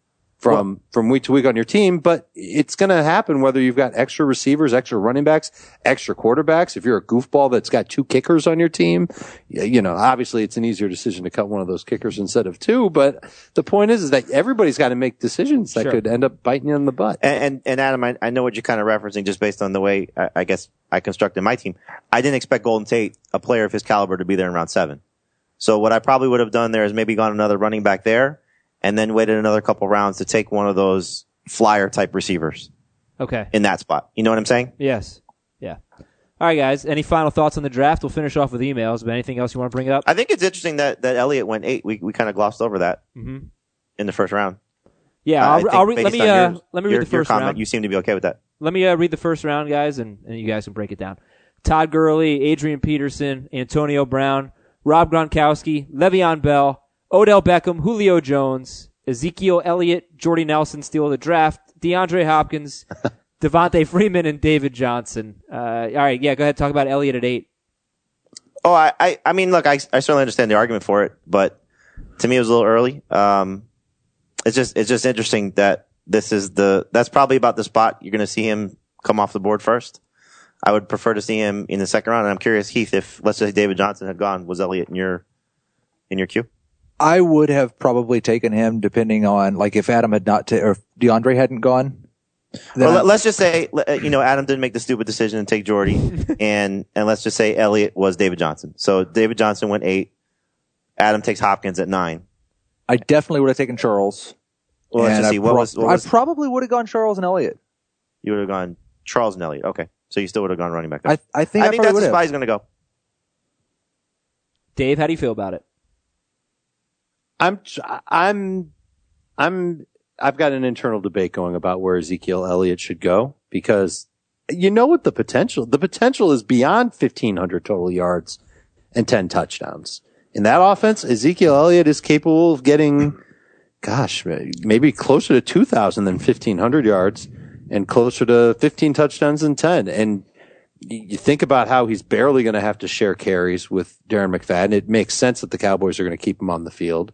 from well, from week to week on your team, but it's going to happen whether you've got extra receivers, extra running backs, extra quarterbacks. If you're a goofball that's got two kickers on your team, you know, obviously it's an easier decision to cut one of those kickers instead of two. But the point is, is that everybody's got to make decisions that Sure. could end up biting you in the butt. And, and, and Adam, I, I know what you're kind of referencing just based on the way I, I guess I constructed my team. I didn't expect Golden Tate, a player of his caliber, to be there in round seven. So what I probably would have done there is maybe gone another running back there, and then waited another couple rounds to take one of those flyer type receivers Okay. in that spot. You know what I'm saying? Yes. Yeah. All right, guys. Any final thoughts on the draft? We'll finish off with emails, but anything else you want to bring up? I think it's interesting that, that Elliott went eight. We, we kind of glossed over that Mm-hmm. in the first round. Yeah, I I'll, think I'll re- let based me on uh, your- let me read your, the your first comment, round. you seem to be okay with that. Let me uh, read the first round, guys, and, and you guys can break it down. Todd Gurley, Adrian Peterson, Antonio Brown, Rob Gronkowski, Le'Veon Bell, Odell Beckham, Julio Jones, Ezekiel Elliott, Jordy Nelson steal the draft, DeAndre Hopkins, Devontae Freeman, and David Johnson. Uh, all right, yeah, go ahead. Talk about Elliott at eight. Oh, I, I, I mean, look, I, I certainly understand the argument for it, but to me it was a little early. Um, it's just, it's just interesting that this is the, that's probably about the spot you're going to see him come off the board first. I would prefer to see him in the second round. And I'm curious, Heath, if let's say David Johnson had gone, was Elliott in your, in your queue? I would have probably taken him depending on, like, if Adam had not, ta- or if DeAndre hadn't gone. Then Well, let- let's just say, uh, you know, Adam didn't make the stupid decision and take Jordy, and and let's just say Elliott was David Johnson. So David Johnson went eight. Adam takes Hopkins at nine. I definitely would have taken Charles. Well, let's And just I see. What pro- was, what was I probably would have gone Charles and Elliott. you would have gone Charles and Elliott. Okay, so you still would have gone running back there. I, I think I, I think probably that's would the have. spot he's going to go. Dave, how do you feel about it? I'm, I'm, I'm, I've got an internal debate going about where Ezekiel Elliott should go because you know what the potential, the potential is beyond fifteen hundred total yards and ten touchdowns. In that offense, Ezekiel Elliott is capable of getting, gosh, maybe closer to two thousand than fifteen hundred yards and closer to fifteen touchdowns than ten. And you think about how he's barely going to have to share carries with Darren McFadden. It makes sense that the Cowboys are going to keep him on the field.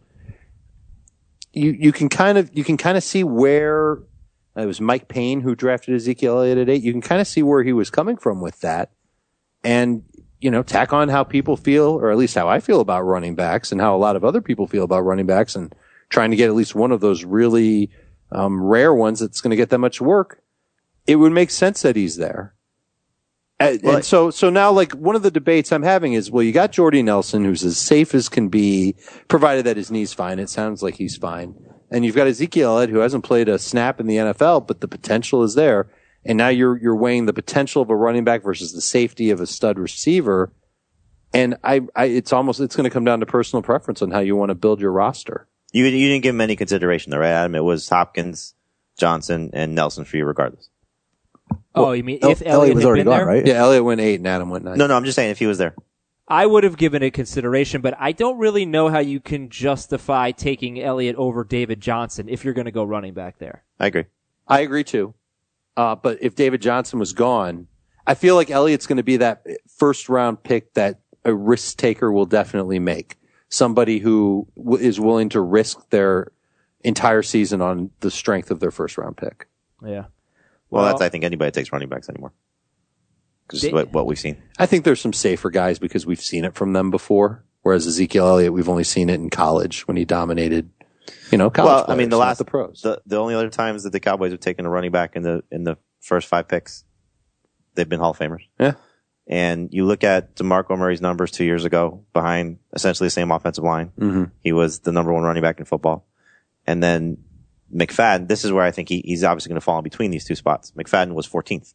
You, you can kind of, you can kind of see where it was Mike Payne who drafted Ezekiel Elliott at eight. You can kind of see where he was coming from with that. And, you know, tack on how people feel, or at least how I feel about running backs and how a lot of other people feel about running backs and trying to get at least one of those really, um, rare ones that's going to get that much work. It would make sense that he's there. And, well, and so, so now, like, one of the debates I'm having is, well, you got Jordy Nelson, who's as safe as can be, provided that his knee's fine. It sounds like he's fine. And you've got Ezekiel Elliott, who hasn't played a snap in the N F L, but the potential is there. And now you're, you're weighing the potential of a running back versus the safety of a stud receiver. And I, I, it's almost, it's going to come down to personal preference on how you want to build your roster. You, you didn't give him any consideration though, right, Adam? It was Hopkins, Johnson, and Nelson for you regardless. Oh, you mean El- if Elliott Elliott was had already been gone, there? right? Yeah, Elliott went eight and Adam went nine. No, no, I'm just saying if he was there. I would have given it consideration, but I don't really know how you can justify taking Elliott over David Johnson if you're going to go running back there. I agree. I agree too. Uh, but if David Johnson was gone, I feel like Elliott's going to be that first round pick that a risk taker will definitely make. Somebody who w- is willing to risk their entire season on the strength of their first round pick. Yeah. Well, Well, that's, I think anybody takes running backs anymore. Because They- what, what we've seen. I think there's some safer guys because we've seen it from them before. Whereas Ezekiel Elliott, we've only seen it in college when he dominated, you know, college Well, I players, mean, the not last, the pros. the, the only other times that the Cowboys have taken a running back in the, in the first five picks, they've been Hall of Famers. Yeah. And you look at DeMarco Murray's numbers two years ago behind essentially the same offensive line. Mm-hmm. He was the number one running back in football. And then McFadden, this is where I think he, he's obviously going to fall in between these two spots. McFadden was fourteenth.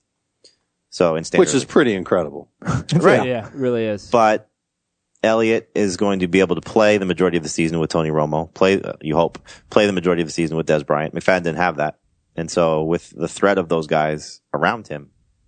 So in standard. Which is pretty incredible. right. Yeah, it really is. But Elliott is going to be able to play the majority of the season with Tony Romo. Play, uh, you hope, play the majority of the season with Des Bryant. McFadden didn't have that. And so with the threat of those guys around him,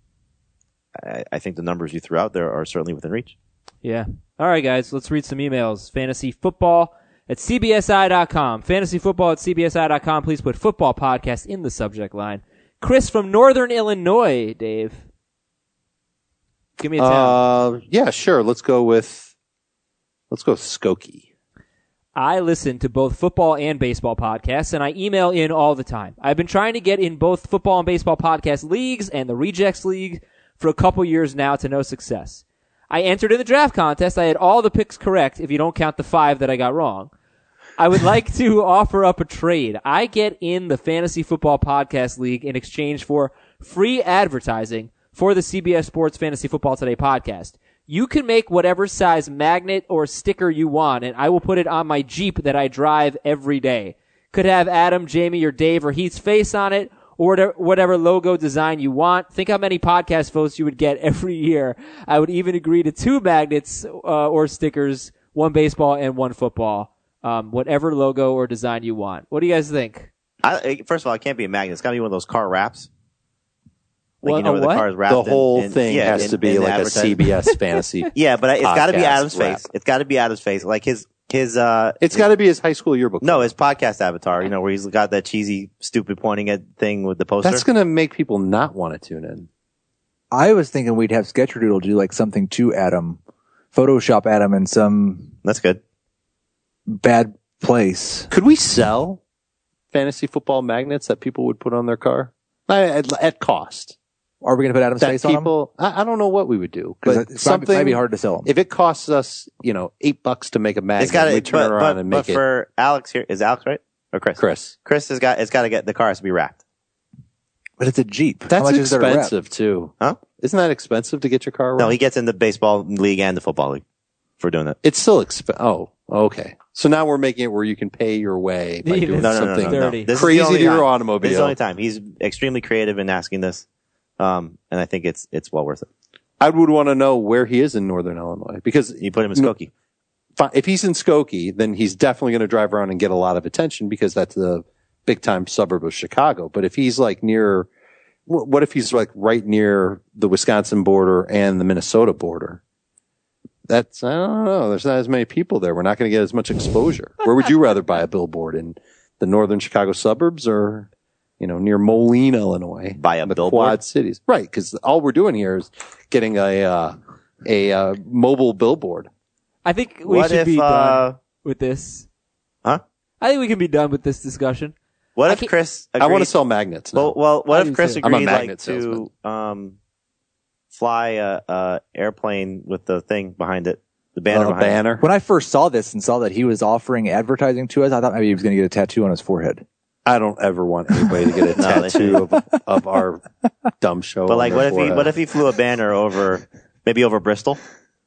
I, I think the numbers you threw out there are certainly within reach. Yeah. All right, guys, let's read some emails. Fantasy football at C B S I dot com. Fantasy football at C B S I dot com. Please put football podcast in the subject line. Chris from Northern Illinois, Dave. Give me a town. Uh, yeah, sure. Let's go with, let's go with Skokie. I listen to both football and baseball podcasts, and I email in all the time. I've been trying to get in both football and baseball podcast leagues and the Rejects League for a couple years now to no success. I entered in the draft contest. I had all the picks correct if you don't count the five that I got wrong. I would like to offer up a trade. I get in the Fantasy Football Podcast League in exchange for free advertising for the C B S Sports Fantasy Football Today podcast. You can make whatever size magnet or sticker you want, and I will put it on my Jeep that I drive every day. Could have Adam, Jamie, or Dave, or Heath's face on it, or whatever logo design you want. Think how many podcast votes you would get every year. I would even agree to two magnets uh, or stickers, one baseball and one football. Um, whatever logo or design you want. What do you guys think? I, first of all, it can't be a magnet. It's got to be one of those car wraps. Like, Well, you know, a where the what? car is wrapped The in- whole in- thing yeah, has in- to be in the like a advertising. C B S fantasy. Yeah, but it's got to be podcast Adam's wrap. face. It's got to be Adam's face. Like his, his, uh, It's got to be his high school yearbook. no, his podcast avatar, you know, where he's got that cheesy, stupid pointing at thing with the poster. That's going to make people not want to tune in. I was thinking we'd have Sketcherdoodle do like something to Adam, Photoshop Adam in some That's good. bad place. Could we sell fantasy football magnets that people would put on their car at, at cost? Are we going to put Adam's That face on them? people, I, I don't know what we would do, Because but it something might be hard to sell them. If it costs us, you know, eight bucks to make a magnet, It's got we to, turn but, it around but, and but make it. for Alex here, is Alex right? Or Chris? Chris, Chris has got, it's got to get, the car has to be wrapped. But it's a Jeep. How that's much is there to wrap? expensive too. Huh? Isn't that expensive to get your car? No, wrapped? he gets in the baseball league and the football league for doing that. It's still exp. Oh, okay. So now we're making it where you can pay your way by Yeah, doing No, no, no, no, something no, no. Dirty. This is the crazy only to your time. automobile. This is the only time. He's extremely creative in asking this. Um, and I think it's, it's well worth it. I would want to know where he is in Northern Illinois because You put him in Skokie. fi- if he's in Skokie, then he's definitely going to drive around and get a lot of attention because that's the big time suburb of Chicago. But if he's like near, what if he's like right near the Wisconsin border and the Minnesota border? That's, I don't know. There's not as many people there. We're not going to get as much exposure. Where would you rather buy a billboard? In the northern Chicago suburbs or, you know, near Moline, Illinois? Buy a the billboard? Quad Cities. Right. Because all we're doing here is getting a, uh, a, uh, mobile billboard. I think we What should if, be uh, done with this. Huh? I think we can be done with this discussion. What I if can't- Chris I want to agreed- sell magnets now. Well, well, I what do if Chris too. I'm a agreed like magnet to salesman. um fly a, a airplane with the thing behind it, the banner Uh, behind it? banner. When I first saw this and saw that he was offering advertising to us, I thought maybe he was going to get a tattoo on his forehead. I don't ever want anybody to get a No, they tattoo of, of our dumb show. But on like, their what if he forehead. what if he flew a banner over maybe over Bristol?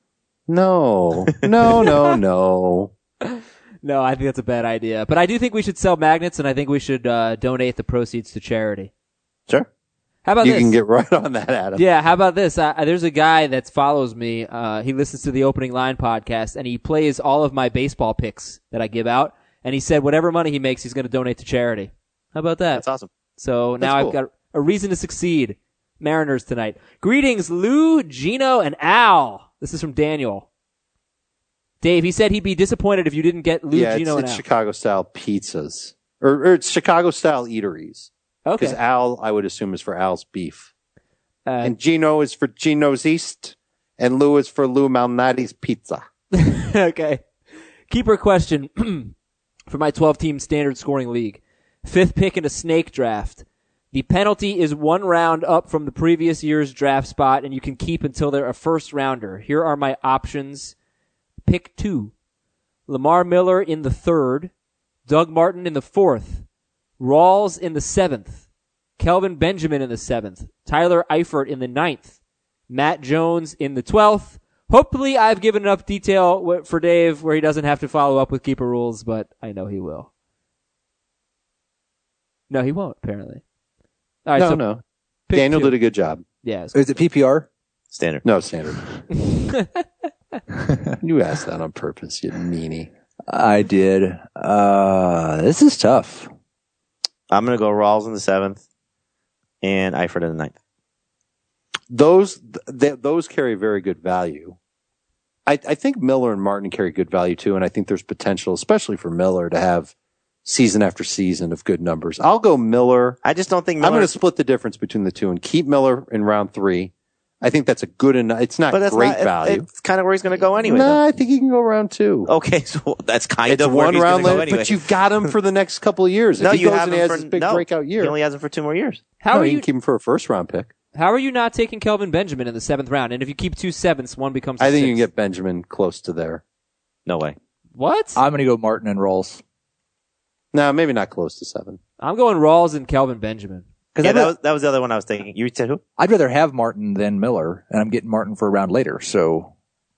No, no, no, no. No, I think that's a bad idea. But I do think we should sell magnets, and I think we should uh, donate the proceeds to charity. Sure. How about You this? can get right on that, Adam. Yeah, how about this? Uh, there's a guy that follows me. Uh, he listens to the Opening Line podcast, and he plays all of my baseball picks that I give out. And he said whatever money he makes, he's going to donate to charity. How about that? That's awesome. So now That's I've cool. got a reason to succeed. Mariners tonight. Greetings, Lou, Gino, and Al. This is from Daniel. Dave, he said he'd be disappointed if you didn't get Lou, yeah, Gino, it's, and it's Al. Chicago-style pizzas. Or, or it's Chicago-style eateries. Because Okay. Al, I would assume, is for Al's beef. Uh, And Gino is for Gino's East. And Lou is for Lou Malnati's Pizza. okay. Keeper question for my twelve-team standard scoring league. Fifth pick in a snake draft. The penalty is one round up from the previous year's draft spot, and you can keep until they're a first rounder. Here are my options. Pick two. Lamar Miller in the third. Doug Martin in the fourth. Rawls in the seventh. Kelvin Benjamin in the seventh. Tyler Eifert in the ninth. Matt Jones in the twelfth. Hopefully I've given enough detail wh- for Dave where he doesn't have to follow up with keeper rules, but I know he will. No, he won't, apparently. All right, no, so no. pick Daniel two. did a good job. Yeah. it's- Is it P P R? Standard. No, standard. You asked that on purpose, you meanie. I did. Uh, this is tough. I'm gonna go Rawls in the seventh and Eifert in the ninth. Those th- those carry very good value. I, I think Miller and Martin carry good value too, and I think there's potential, especially for Miller, to have season after season of good numbers. I'll go Miller. I just don't think I'm Miller. going to split the difference between the two and keep Miller in round three. I think that's a good enough. It's not but that's great not, it- value. It's kind of where he's gonna go anyway. no, though. I think he can go round two. Okay, so that's kind it's of where one he's round gonna go later, anyway. but you've got him for the next couple of years. no, if he you goes have and him he has for this big no, breakout year, He only has him for two more years. How no, are you you can keep him for a first round pick. How are you not taking Kelvin Benjamin in the seventh round? And if you keep two sevenths, one becomes a I think you can sixth. get Benjamin close to there. No way. What? I'm going to go Martin and Rolls. No, maybe not close to seven. I'm going Rawls and Kelvin Benjamin. Because Yeah, I'd, that ra- was that was the other one I was thinking. You said who? I'd rather have Martin than Miller, and I'm getting Martin for a round later. So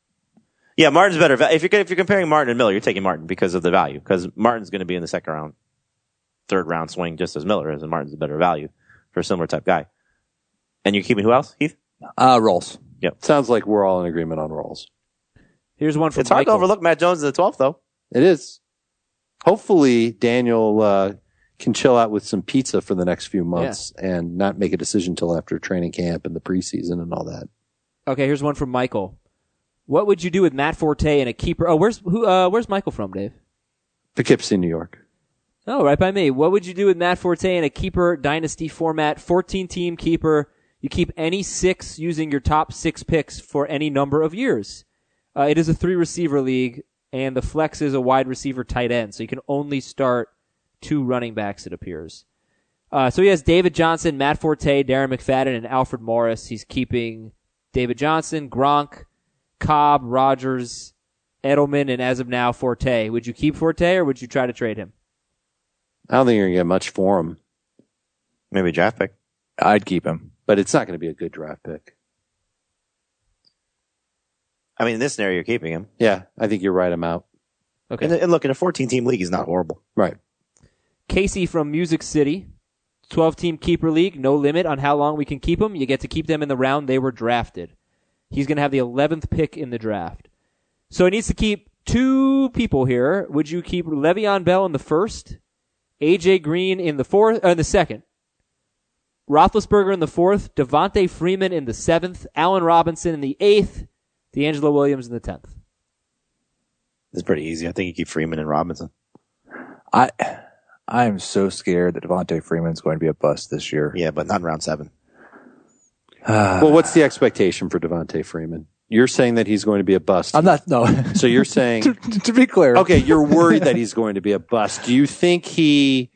Yeah, Martin's better. va- If you're if you're comparing Martin and Miller, you're taking Martin because of the value. Because Martin's going to be in the second round, third round swing just as Miller is, and Martin's a better value for a similar type guy. And you're keeping who else? Heath? uh, Rolls. Sounds like we're all in agreement on rolls. Here's one from It's hard Michael. to overlook Matt Jones in the twelfth, though. It is. Hopefully, Daniel uh, can chill out with some pizza for the next few months and not make a decision till after training camp and the preseason and all that. Okay, here's one from Michael. What would you do with Matt Forte and a keeper? Oh, where's who? Uh, where's Michael from, Dave? Poughkeepsie, New York. Oh, right by me. What would you do with Matt Forte in a keeper dynasty format? fourteen-team keeper. You keep any six using your top six picks for any number of years. Uh, it is a three-receiver league, and the flex is a wide receiver tight end, so you can only start two running backs, it appears. Uh, so he has David Johnson, Matt Forte, Darren McFadden, and Alfred Morris. He's keeping David Johnson, Gronk, Cobb, Rogers, Edelman, and as of now, Forte. Would you keep Forte, or would you try to trade him? I don't think you're going to get much for him, Maybe a draft pick. I'd keep him. but it's not going to be a good draft pick. I mean, in this scenario, you're keeping him. Yeah, I think you're right. I'm out. Okay. And, and look, in a fourteen-team league, he's not horrible. Right. Casey from Music City, twelve-team keeper league, no limit on how long we can keep them. You get to keep them in the round they were drafted. He's going to have the eleventh pick in the draft. So he needs to keep two people here. Would you keep Le'Veon Bell in the first A J Green in the fourth, uh, in the second. Roethlisberger in the fourth. Devontae Freeman in the seventh. Allen Robinson in the eighth. D'Angelo Williams in the tenth. It's pretty easy. I think you keep Freeman and Robinson. I I am so scared that Devontae Freeman's going to be a bust this year. Yeah, but not in round seven. Well, what's the expectation for Devontae Freeman? You're saying that he's going to be a bust. I'm not, no. So you're saying, to, to be clear. okay, you're worried that he's going to be a bust. Do you think he,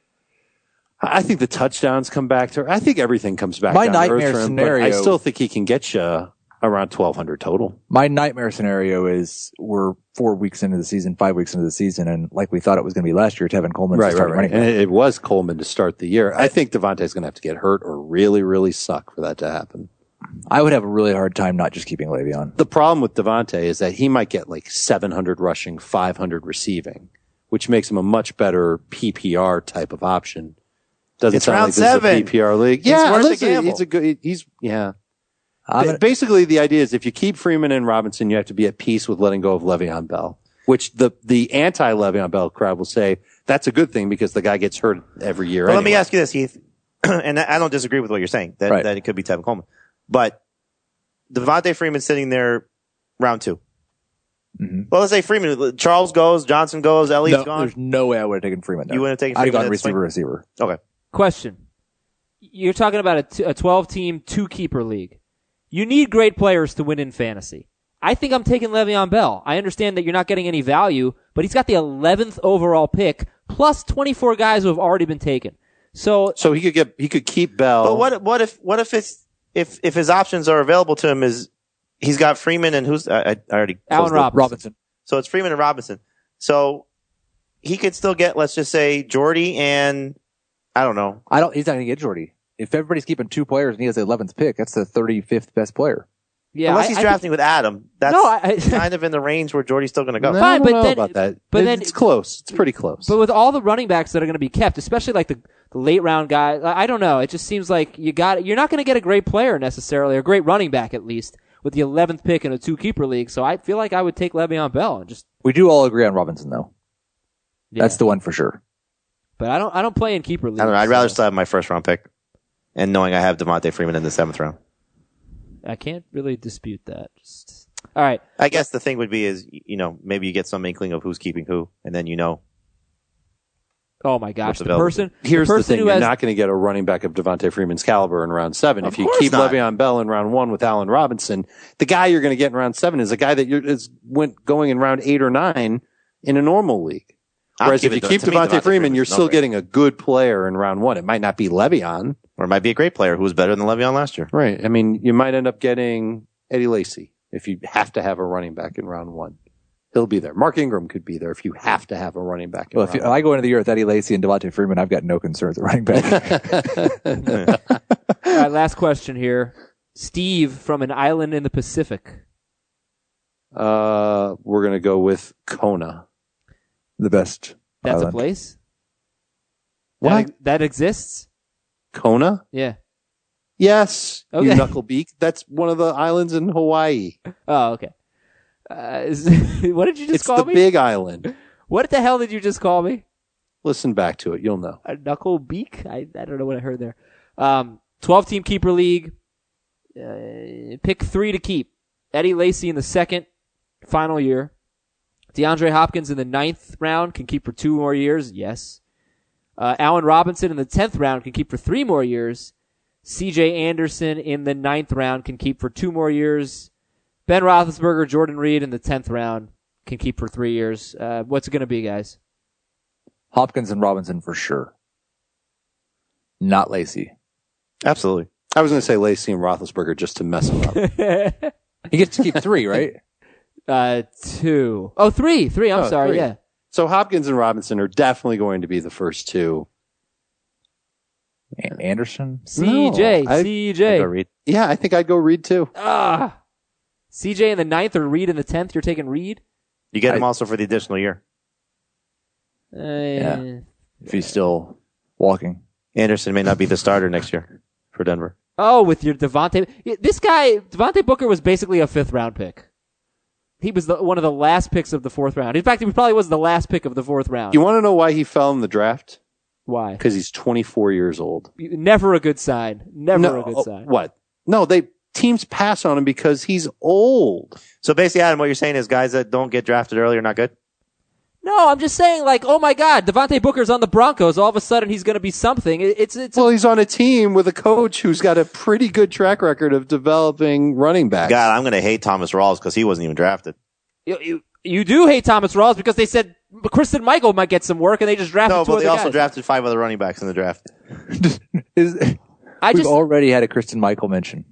I think the touchdowns come back to, I think everything comes back My down to nightmare earth for him, scenario- but I still think he can get you around twelve hundred total. My nightmare scenario is we're four weeks into the season, five weeks into the season, and like we thought it was going to be last year, Tevin Coleman's Right, right, starting right. running And back. it, it was Coleman to start the year. I think Devontae's going to have to get hurt or really, really suck for that to happen. I would have a really hard time not just keeping Le'Veon. The problem with Devontae is that he might get like seven hundred rushing, five hundred receiving, which makes him a much better P P R type of option. Doesn't It's sound round like this is a seven. P P R league. It's Yeah, worth the listen, gamble. he's a good, he's, yeah. I'm Ba- gonna- Basically, the idea is if you keep Freeman and Robinson, you have to be at peace with letting go of Le'Veon Bell, which the, the anti-Le'Veon Bell crowd will say that's a good thing because the guy gets hurt every year. Well, let me anyway. ask you this, Heath, and I don't disagree with what you're saying, that, Right. that it could be Tevin Coleman. But Devontae Freeman sitting there round two. Mhm. Well, let's say Freeman. Charles goes, Johnson goes, Elliott's no, gone. there's no way I would have taken Freeman there. You wouldn't have taken I'd have Freeman gone at this receiver, point? receiver. Okay. Question. You're talking about a, t- a twelve-team, two-keeper league. You need great players to win in fantasy. I think I'm taking Le'Veon Bell. I understand that you're not getting any value, but he's got the eleventh overall pick, plus twenty-four guys who have already been taken. So, So he could get, he could keep Bell. But what, what if, what if it's, if, if his options are available to him is, he's got Freeman and who's, I, I already, Allen closed the- Robinson. Robinson. So it's Freeman and Robinson. So he could still get, let's just say, Jordy and, I don't know. I don't. He's not going to get Jordy. If everybody's keeping two players and he has the eleventh pick, that's the thirty-fifth best player. yeah. Unless I- he's I drafting with Adam. That's No, I- I- kind of in the range where Jordy's still going to go. No, Fine, I don't but know then- about that. but It- then- it's close. It's pretty close. But with all the running backs that are going to be kept, especially like the, the late round guys, I don't know. It just seems like you got you're not going to get a great player necessarily, or a great running back at least, with the eleventh pick in a two keeper league. So I feel like I would take Le'Veon Bell and just. We do all agree on Robinson, though. Yeah. That's the one for sure. But I don't I don't play in keeper leagues. I don't know. I'd rather so still have my first round pick and knowing I have Devontae Freeman in the seventh round. I can't really dispute that. Just all right. I guess the thing would be is, you know, maybe you get some inkling of who's keeping who, and then you know. Oh my gosh, What's the available? person. Here's the, the, person thing. who You're has, not going to get a running back of Devontae Freeman's caliber in round seven. Of If you course keep not. Le'Veon Bell in round one with Allen Robinson, the guy you're going to get in round seven is a guy that you're, is went going in round eight or nine in a normal league. I'm Whereas if keeping you the- keep to me, Devontae Devontae Freeman, you're Freeman's still no-brainer. getting a good player in round one. It might not be Le'Veon. Or it might be a great player who was better than Le'Veon last year. Right. I mean, you might end up getting Eddie Lacy if you have to have a running back in round one. He'll be there. Mark Ingram could be there if you have to have a running back in Well, if round you, I go into the year with Eddie Lacy and Devontae Freeman, I've got no concerns at running back. all right, last question here. Steve from an island in the Pacific. one. Uh, we're going to go with Kona. the best. That's island. a place. What? That, that exists. Kona? Yeah. Yes. Okay. You knucklebeak. That's one of the islands in Hawaii. Oh, okay. Uh, is, what did you just It's call the me? big island. What the hell did you just call me? Listen back to it. You'll know. A knuckle beak? I, I don't know what I heard there. Um, twelve team keeper league. Uh, pick three to keep. Eddie Lacy in the second, final year. DeAndre Hopkins in the ninth round can keep for two more years. Yes. Uh, Allen Robinson in the tenth round can keep for three more years. C J Anderson in the ninth round can keep for two more years. Ben Roethlisberger, Jordan Reed in the tenth round can keep for three years. Uh, what's it going to be, guys? Hopkins and Robinson for sure. Not Lacy. Absolutely. I was going to say Lacy and Roethlisberger just to mess him up. He gets to keep three, right? Uh, two. Oh, three. Three. I'm Oh, sorry. three. Yeah. So Hopkins and Robinson are definitely going to be the first two. A- Anderson. C J. No, I- C I'll J. go Reed. Yeah, I think I'd go Reed too. Ah. C J in the ninth or Reed in the tenth? You're taking Reed? You get him I- also for the additional year. Uh, Yeah. If he's still walking. Anderson may not be the starter next year for Denver. Oh, with your Devontae. This guy, Devontae Booker, was basically a fifth round pick. He was the, one of the last picks of the fourth round. In fact, he probably was the last pick of the fourth round. You want to know why he fell in the draft? Why? Because he's twenty-four years old. Never a good sign. Never No, a good sign. What? No, they teams pass on him because he's old. So basically, Adam, what you're saying is guys that don't get drafted early are not good? No, I'm just saying, like, oh my God, Devontae Booker's on the Broncos. All of a sudden, he's going to be something. It, it's it's. Well, he's on a team with a coach who's got a pretty good track record of developing running backs. God, I'm going to hate Thomas Rawls because he wasn't even drafted. You, you, you do hate Thomas Rawls because they said Kristen Michael might get some work, and they just drafted No, two but they other also guys. drafted five other running backs in the draft. Is, I we've just, already had a Kristen Michael mention.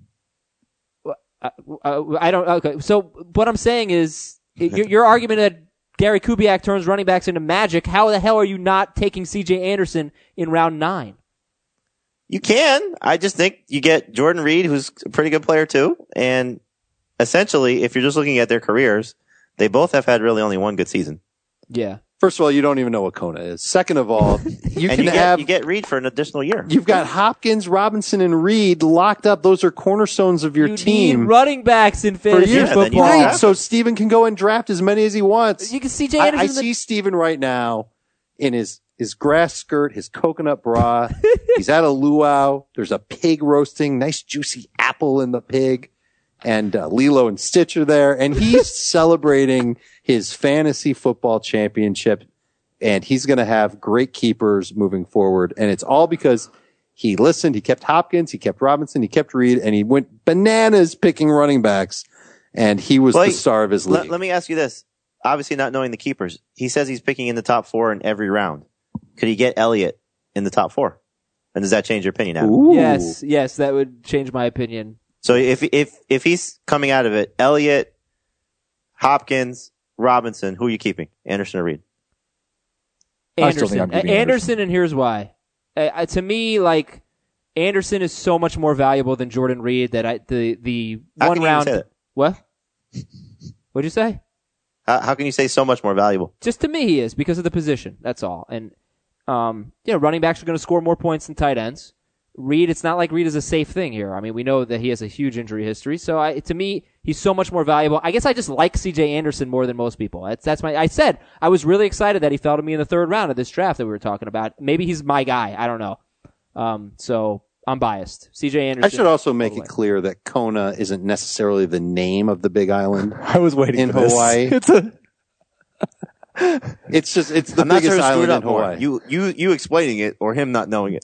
uh, uh, I don't. Okay, so what I'm saying is, your, your argument that Gary Kubiak turns running backs into magic. How the hell are you not taking C J Anderson in round nine? You can. I just think you get Jordan Reed, who's a pretty good player too. And essentially, if you're just looking at their careers, they both have had really only one good season. Yeah. First of all, you don't even know what Kona is. Second of all, you and can you get, have you get Reed for an additional year. You've got Hopkins, Robinson, and Reed locked up. Those are cornerstones of your you team. need running backs in for fantasy years. Yeah, then you football. draft Right, so Steven can go and draft as many as he wants. You can C J I, Anderson. I in the- see Steven right now in his, his grass skirt, his coconut bra. He's at a luau. There's a pig roasting, nice juicy apple in the pig. And uh, Lilo and Stitch are there. And he's celebrating his fantasy football championship. And he's going to have great keepers moving forward. And it's all because he listened. He kept Hopkins. He kept Robinson. He kept Reed. And he went bananas picking running backs. And he was Well, the star of his league. Let, let me ask you this. Obviously not knowing the keepers. He says he's picking in the top four in every round. Could he get Elliott in the top four? And does that change your opinion, Adam? Ooh. Yes, yes, that would change my opinion. So if, if, if he's coming out of it, Elliott, Hopkins, Robinson, who are you keeping? Anderson or Reed? I still think Anderson. I'm keeping A- Anderson. Anderson, and here's why. Uh, uh, to me, like, Anderson is so much more valuable than Jordan Reed that I, the, the How one can you even round. say that? What? What'd you say? How, how can you say so much more valuable? Just to me, he is because of the position. That's all. And, um, you know, running backs are going to score more points than tight ends. Reed, it's not like Reed is a safe thing here. I mean, we know that he has a huge injury history. So I, to me, he's so much more valuable. I guess I just like C J Anderson more than most people. That's, that's my, I said, I was really excited that he fell to me in the third round of this draft that we were talking about. Maybe he's my guy. I don't know. Um, so I'm biased. C J Anderson. I should also make totally. it clear that Kona isn't necessarily the name of the big island I was waiting in for this. Hawaii. It's a, It's just, it's the I'm not sure biggest who screwed island in up more. Hawaii. You, you, you explaining it or him not knowing it.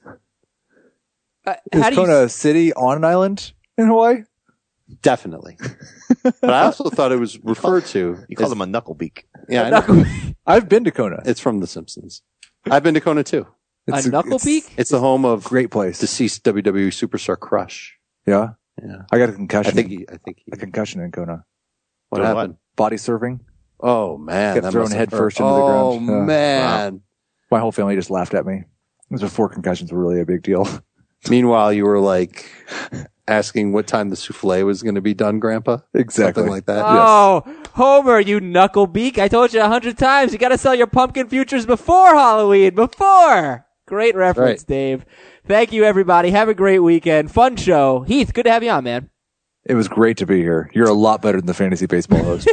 Uh, is how do you, Kona a city on an island in Hawaii? Definitely. But I also thought it was referred to. You call as- him a knucklebeak. Yeah, I know. I've been to Kona. It's from The Simpsons. I've been to Kona too. It's a knuckle it's peak? It's the home of Great place. deceased W W E superstar Crush. Yeah. Yeah. I got a I concussion. think he, I think he, a concussion in Kona. what Doing happened? Body surfing. Oh man. Got that thrown must have head hurt. first into the Oh ground. Yeah. man. My whole family just laughed at me. It was before concussions were really a big deal. Meanwhile, you were like asking what time the souffle was going to be done, Grandpa? Exactly. Something like that. Oh, Homer, you knucklebeak. I told you a hundred times. You got to sell your pumpkin futures before Halloween. Before. Great reference, Right. Dave. Thank you, everybody. Have a great weekend. Fun show. Heath, good to have you on, man. It was great to be here. You're a lot better than the fantasy baseball host.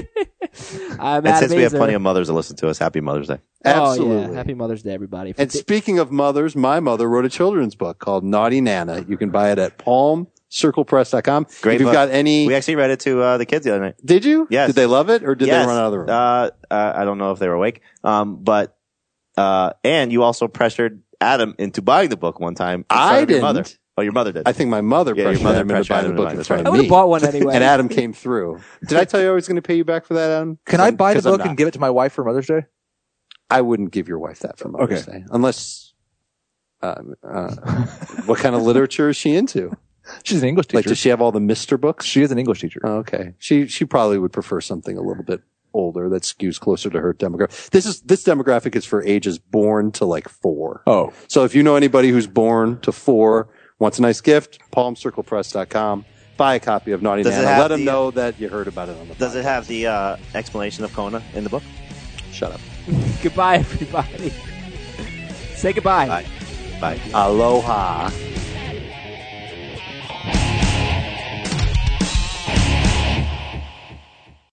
I'm And Adam since we have Azer. plenty of mothers to listen to us, happy Mother's Day. Absolutely. Oh, yeah. Happy Mother's Day, everybody. And speaking of mothers, my mother wrote a children's book called Naughty Nana. You can buy it at palm circle press dot com. Great If you've book. got any, We actually read it to uh, the kids the other night. did you? Yes. Did they love it or did yes. they run out of the room? Uh, uh, I don't know if they were awake. Um, but, uh, and you also pressured Adam into buying the book one time. in front I of your mother. didn't. Oh, your mother did. I think my mother Yeah, your pressured mother Adam into pressured buying Adam the to book buy in this, front right. I of would me. have bought one anyway. And Adam came through. Did I tell you I was going to pay you back for that, Adam? Can I buy the 'Cause I'm book not. and give it to my wife for Mother's Day? I wouldn't give your wife that for Mother's Okay. Day. Unless, uh, uh, what kind of literature is she into? She's an English teacher. Like, does she have all the Mister books? she is an English teacher. Oh, okay. She, she probably would prefer something a little bit older that skews closer to her demographic. This is, this demographic is for ages born to like four. Oh, So if you know anybody who's born to four, wants a nice gift, palm circle press dot com. Buy a copy of Naughty Does it Nana. have Let them the- know that you heard about it on the Does it podcast. have the uh, explanation of Kona in the book? Shut up. Goodbye, everybody. Say goodbye. Bye. Bye. Aloha.